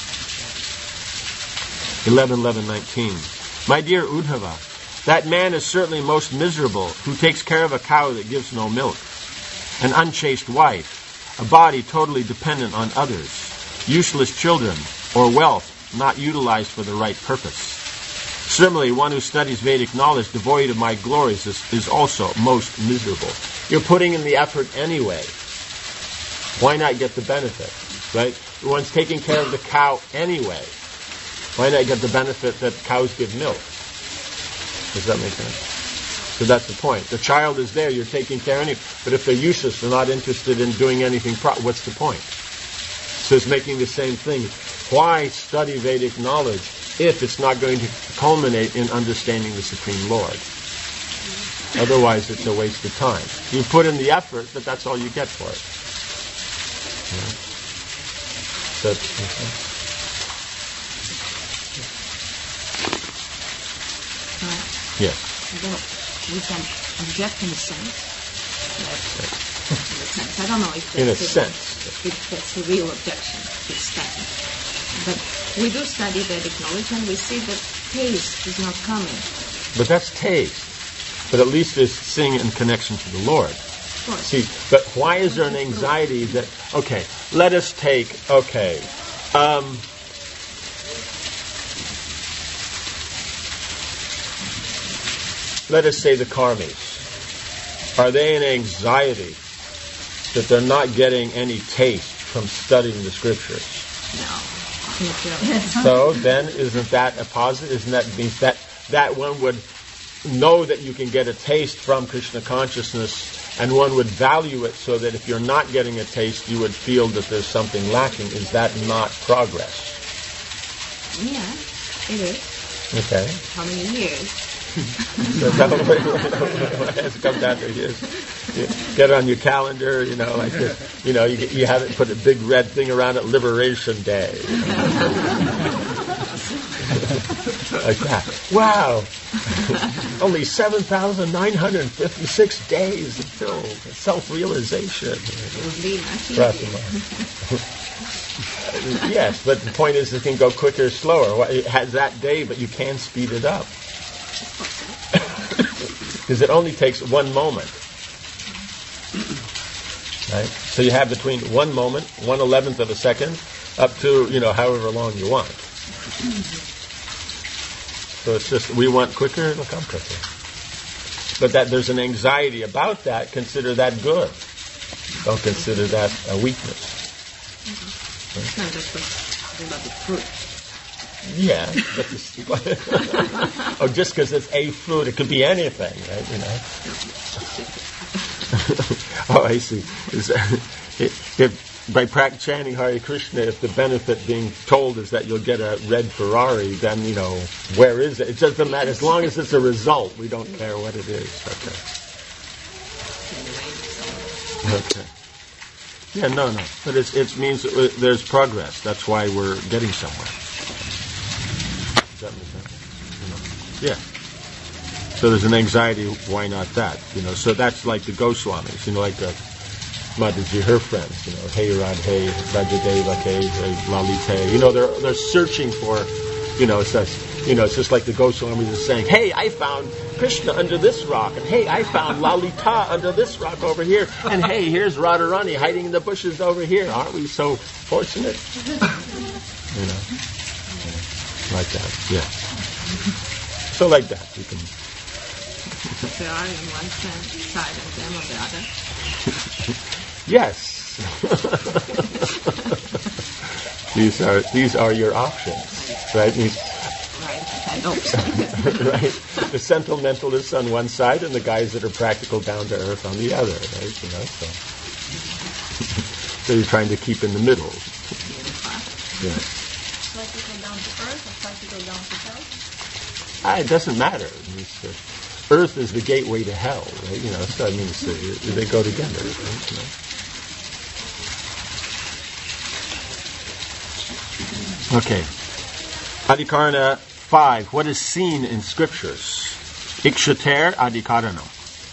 eleven, eleven, nineteen. My dear Uddhava, that man is certainly most miserable who takes care of a cow that gives no milk, an unchaste wife, a body totally dependent on others, useless children, or wealth not utilized for the right purpose. Similarly, one who studies Vedic knowledge devoid of my glories is, is also most miserable. You're putting in the effort anyway. Why not get the benefit? Right? One's taking care of the cow anyway. Why not get the benefit that cows give milk? Does that make sense? So that's the point. The child is there, you're taking care of it. But if they're useless, they're not interested in doing anything, pro- what's the point? So it's making the same thing. Why study Vedic knowledge if it's not going to culminate in understanding the Supreme Lord? Otherwise, it's a waste of time. You put in the effort, but that's all you get for it. Yeah. That, okay. uh, yes. Then we can object in a sense. Like, in a sense. I don't know if that's, in a the, sense. if that's the real objection to study. But we do study Vedic knowledge and we see that taste is not coming. But that's taste. But at least it's sing in connection to the Lord. See, but why is there an anxiety that, okay, let us take, okay, um, let us say the karmis. Are they in anxiety that they're not getting any taste from studying the scriptures? No. So then, isn't that a positive? Isn't that means that that one would know that you can get a taste from Krishna consciousness, and one would value it so that if you're not getting a taste, you would feel that there's something lacking. Is that not progress? Yeah, it is. Okay. How many years? So it has to come down to years. You get it on your calendar, you know, like this. You know, you, get, you have it, put a big red thing around it, Liberation Day. Like that. Wow. Only seven thousand nine hundred fifty-six days until self-realization. Yes, but the point is it can go quicker or slower. It has that day, but you can speed it up. Because it only takes one moment. Right? So you have between one moment, one eleventh of a second, up to, you know, however long you want. So it's just, we want quicker, it'll come quicker. But that there's an anxiety about that, consider that good. Don't consider that a weakness. It's not just about the fruit. Yeah, but the, oh, just because it's a fruit, it could be anything, right? You know. Oh, I see. Is that, if, if by pra- chanting Hare Krishna, if the benefit being told is that you'll get a red Ferrari, then you know where is it? It doesn't matter as long as it's a result. We don't care what it is. Okay. Okay. Yeah, no, no. But it's, it means that there's progress. That's why we're getting somewhere. Does that make sense? You know? Yeah. So there's an anxiety, why not that? You know, so that's like the Goswamis, you know, like uh, Mataji, her friends, you know, Hey Radhe, Rajadeva, Hey, Lalite. You know, they're they're searching for, you know, it's just, you know, it's just like the Goswamis are saying, hey, I found Krishna under this rock, and hey, I found Lalita under this rock over here, and hey, here's Radharani hiding in the bushes over here. Aren't we so fortunate? You know, like that, yeah. So like that, you can. There are in one side and them on the other. Yes. these are these are your options, right? These, Right, I hope so. right? The sentimentalists on one side and the guys that are practical, down to earth on the other, right? You know, so so you're trying to keep in the middle. Yeah. Practical down to earth or practical down to hell? Ah, it doesn't matter. It's, uh, earth is the gateway to hell, right? You know, so I mean, it's, uh, they go together. Right? You know? Okay. Adhikarana five. What is seen in scriptures? Ikshater Adhikarana.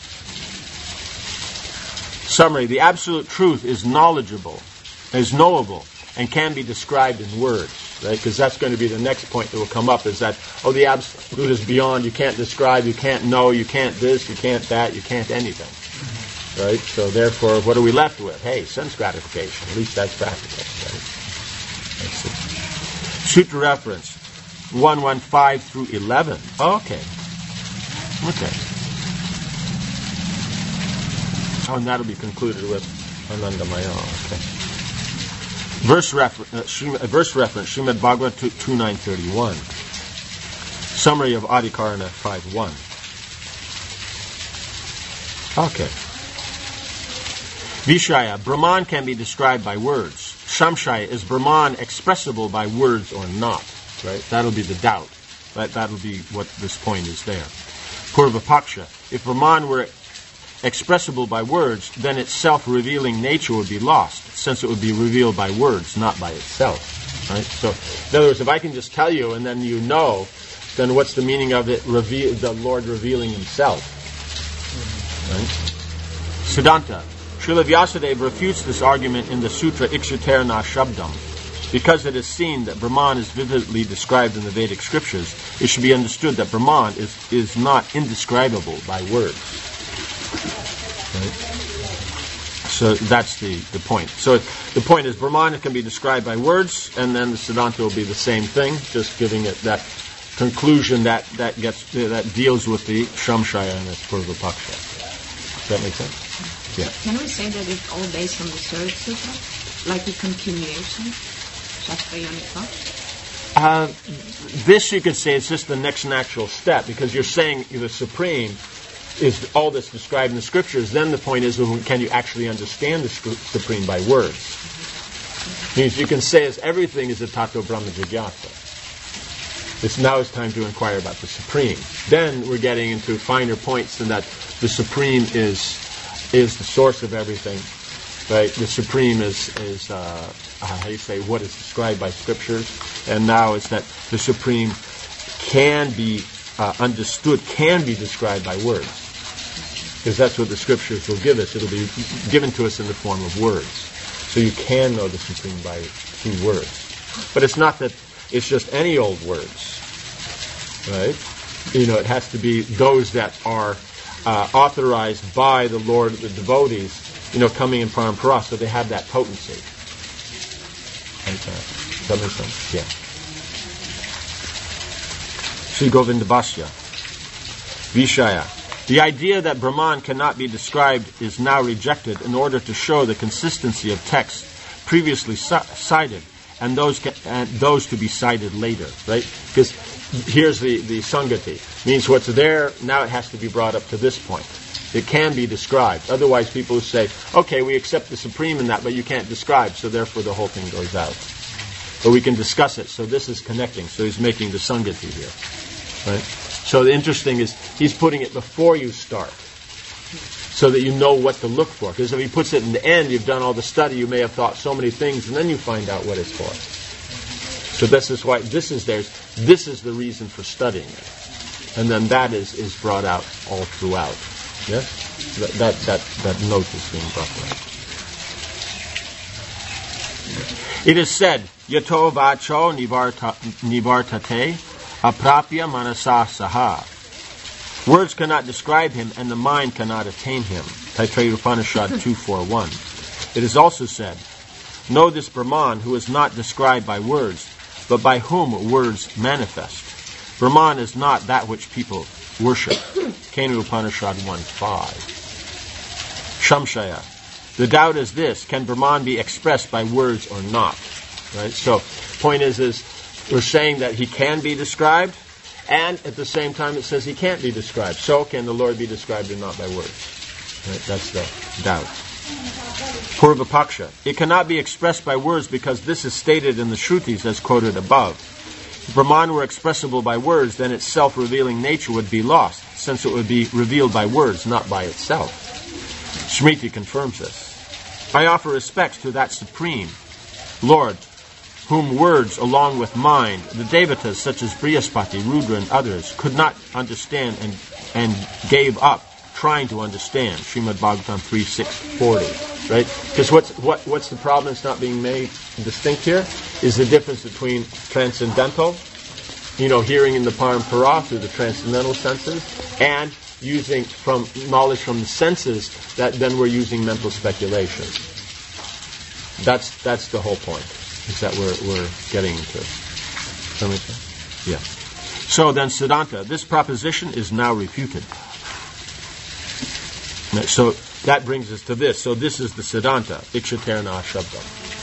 Summary. The absolute truth is knowledgeable, is knowable, and can be described in words. Right? Because that's going to be the next point that will come up, is that, oh, the absolute is beyond, you can't describe, you can't know, you can't this, you can't that, you can't anything. Right? So therefore, what are we left with? Hey, sense gratification. At least that's practical. Right? That's it. Sutra reference, one fifteen through eleven. Okay. Okay. Oh, and that'll be concluded with Anandamaya. Okay. Verse, refer- uh, Srimad, uh, verse reference, Srimad Bhagavad two nine thirty-one. Summary of Adhikarana five one. Okay. Vishaya, Brahman can be described by words. Samshaya, is Brahman expressible by words or not? Right? That'll be the doubt. That, that'll be what this point is there. Purvapaksha, if Brahman were expressible by words, then its self-revealing nature would be lost, since it would be revealed by words, not by itself. Right? So, in other words, if I can just tell you and then you know, then what's the meaning of it? Reveal, the Lord revealing Himself. Right? Siddhanta. Srila Vyasadeva refutes this argument in the Sutra Ikshater Na Shabdam. Because it is seen that Brahman is vividly described in the Vedic scriptures, it should be understood that Brahman is, is not indescribable by words. Right? So that's the, the point. So the point is Brahman can be described by words, and then the Siddhanta will be the same thing, just giving it that conclusion that, that gets that deals with the Shamshaya and its Purvapaksha. Does that make sense? Yeah. Can we say that it's all based on the third sutra? Like a continuation? Shastra Yonika? Uh, this you could say is just the next natural step, because you're saying the Supreme is all that's described in the scriptures. Then the point is, well, can you actually understand the Supreme by words? Means you can say as everything is a Tato Brahma Jigyasa. It's now it's time to inquire about the Supreme. Then we're getting into finer points, and that the Supreme is is the source of everything, right? The Supreme is is uh, uh, how do you say what is described by scriptures, and now it's that the Supreme can be uh, understood, can be described by words, because that's what the scriptures will give us. It'll be given to us in the form of words, so you can know the Supreme by through words. But it's not that. It's just any old words, right? You know, it has to be those that are uh, authorized by the Lord, the devotees, you know, coming in parampara, so they have that potency. Okay. Does that make sense? Yeah. Sri Govinda Bhashya. Vishaya. The idea that Brahman cannot be described is now rejected in order to show the consistency of texts previously ci- cited and those ca- and those to be cited later, right? Because here's the, the Sangati. Means what's there, now it has to be brought up to this point. It can be described. Otherwise people who say, okay, we accept the Supreme in that, but you can't describe, so therefore the whole thing goes out. But we can discuss it, so this is connecting. So he's making the Sangati here, right? So the interesting is, he's putting it before you start, so that you know what to look for. Because if he puts it in the end, you've done all the study, you may have thought so many things, and then you find out what it's for. So this is why this is theirs. This is the reason for studying it, and then that is, is brought out all throughout. Yes, that that that, that note is being brought out. It is said, "Yato vacho nivarta, nivartate aprapya manasa saha." Words cannot describe him, and the mind cannot attain him. Taittiriya Upanishad two forty-one. It is also said, know this Brahman who is not described by words, but by whom words manifest. Brahman is not that which people worship. Kenu Upanishad one five. Shamshaya. The doubt is this, can Brahman be expressed by words or not? Right? So, point is, is we're saying that he can be described, and at the same time it says he can't be described. So can the Lord be described or not by words? Right? That's the doubt. Purvapaksha. It cannot be expressed by words because this is stated in the Shrutis as quoted above. If Brahman were expressible by words, then its self-revealing nature would be lost, since it would be revealed by words, not by itself. Smriti confirms this. I offer respects to that Supreme Lord, whom words, along with mind, the Devatas such as Brihaspati, Rudra, and others, could not understand and and gave up trying to understand. Srimad Bhagavatam three six forty. Right? Because what's what what's the problem that's not being made distinct here is the difference between transcendental, you know, hearing in the parampara through the transcendental senses, and using from knowledge from the senses that then we're using mental speculation. That's that's the whole point. Is that we're we're getting into. Does that make sense? Yeah. So then Siddhanta, this proposition is now refuted. So that brings us to this. So this is the Siddhanta, Ikshaterna Shabdam.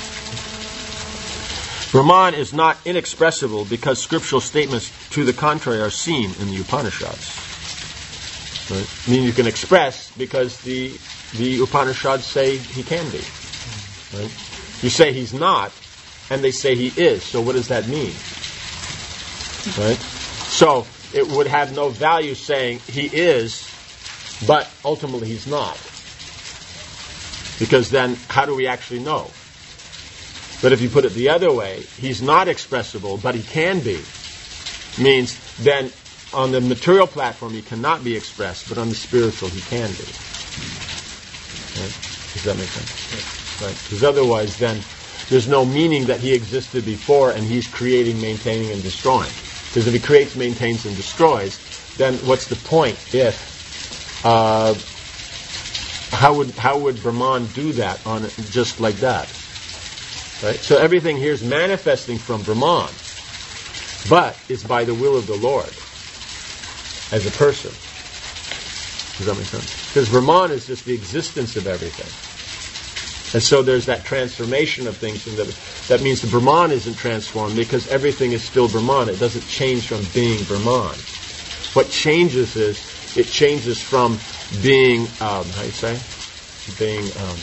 Brahman is not inexpressible because scriptural statements to the contrary are seen in the Upanishads. Right? I mean, you can express because the the Upanishads say he can be. Right? You say he's not, and they say he is. So what does that mean? Right? So it would have no value saying he is, but ultimately he's not. Because then how do we actually know? But if you put it the other way, he's not expressible, but he can be, means then on the material platform he cannot be expressed, but on the spiritual he can be. Right? Does that make sense? Yeah. Right? Because otherwise then there's no meaning that he existed before and he's creating, maintaining, and destroying. Because if he creates, maintains, and destroys, then what's the point if uh, How would how would Brahman do that on it just like that? Right? So everything here is manifesting from Brahman, but it's by the will of the Lord as a person. Does that make sense? Because Brahman is just the existence of everything. And so there's that transformation of things. And that, that means the Brahman isn't transformed because everything is still Brahman. It doesn't change from being Brahman. What changes is, it changes from being, um, how do you say? Being, um,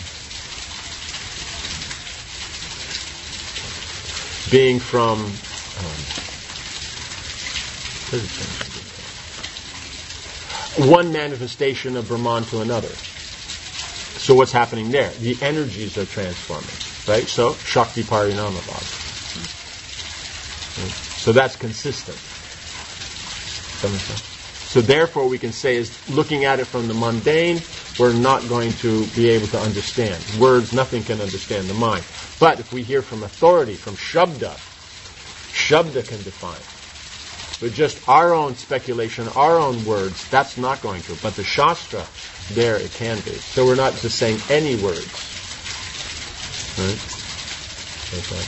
being from, um, what does it change? One manifestation of Brahman to another. So what's happening there? The energies are transforming, right? So Shakti Parinamabhava. So that's consistent. So therefore we can say, is looking at it from the mundane, we're not going to be able to understand. Words, nothing can understand the mind. But if we hear from authority, from Shabda, Shabda can define. With just our own speculation, our own words, that's not going to. But the Shastra, there it can be. So we're not just saying any words. Right? Okay.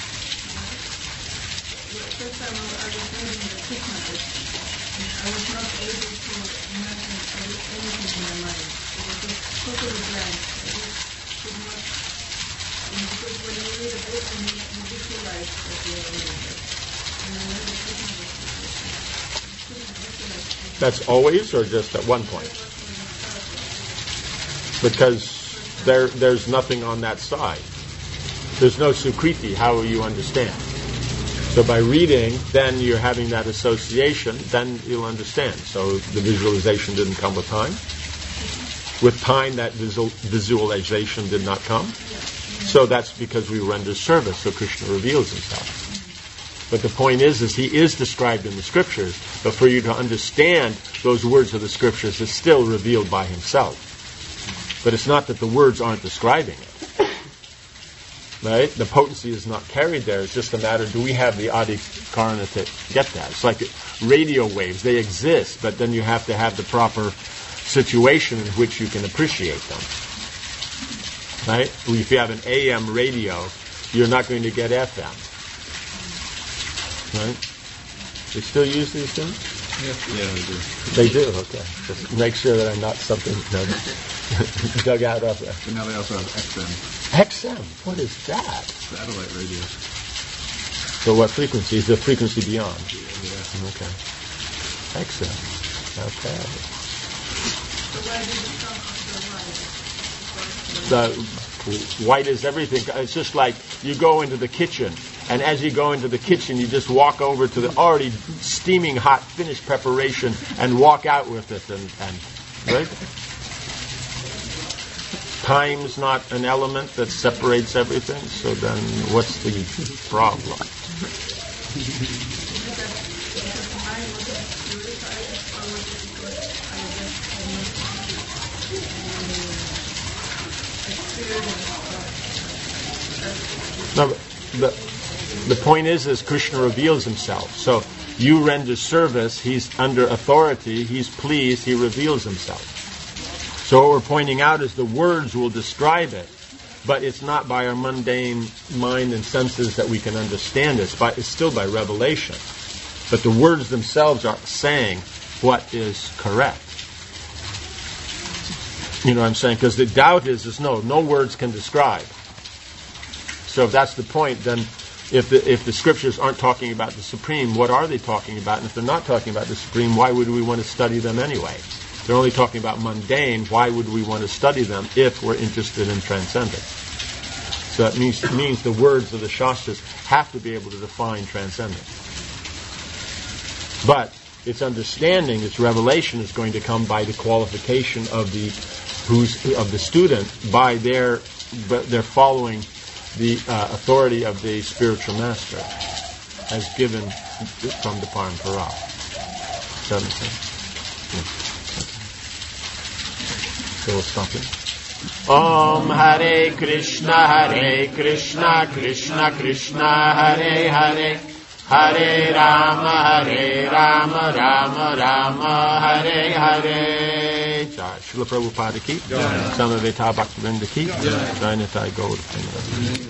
First time I was reading the Krishna text, I was not able to imagine anything in my mind. It was just totally blank. I just could not, because when you read a book, you, you visualize what you're reading. And I read the Krishna text, I couldn't visualize it. That's always, or just at one point? Because there, there's nothing on that side. There's no Sukriti. How will you understand? So by reading, then you're having that association, then you'll understand. So the visualization didn't come with time. With time, that visual, visualization did not come. So that's because we render service, so Krishna reveals himself. But the point is, is he is described in the scriptures, but for you to understand those words of the scriptures is still revealed by himself. But it's not that the words aren't describing it. Right? The potency is not carried there. It's just a matter, do we have the Adi Karana to get that? It's like radio waves. They exist, but then you have to have the proper situation in which you can appreciate them. Right? If you have an A M radio, you're not going to get F M. Right? They still use these things? Yeah, they do. They do, okay. Just make sure that I'm not something no, dug out of there. But now they also have X M. X M? What is that? Satellite radio. So what frequency? Is the frequency beyond? Yeah. Okay. X M. Okay. So why did it come after white? The white is everything. It's just like you go into the kitchen, and as you go into the kitchen, you just walk over to the already steaming hot finished preparation and walk out with it. And, and right? Time's not an element that separates everything, so then what's the problem? No, the, the point is, is Krishna reveals himself. So you render service, he's under authority, he's pleased, he reveals himself. So what we're pointing out is the words will describe it, but it's not by our mundane mind and senses that we can understand it. It's, by, it's still by revelation. But the words themselves are saying what is correct. You know what I'm saying? Because the doubt is, is no, no words can describe. So if that's the point, then if the, if the scriptures aren't talking about the Supreme, what are they talking about? And if they're not talking about the Supreme, why would we want to study them anyway? They're only talking about mundane. Why would we want to study them if we're interested in transcendence? So that means, means the words of the Shastras have to be able to define transcendence. But its understanding, its revelation is going to come by the qualification of the who's of the student by their their following the uh, authority of the spiritual master as given from the Parampara. Does that make sense? Yeah. So we'll stop it. Om Hare Krishna, Hare Krishna, Krishna Krishna, Hare Hare, Hare Rama, Hare Rama, Rama Rama, Hare Hare. Jai. Srila Prabhupada ki, Samaveta Bhaktivinoda ki, Jai Nitai Gaur Premanandi.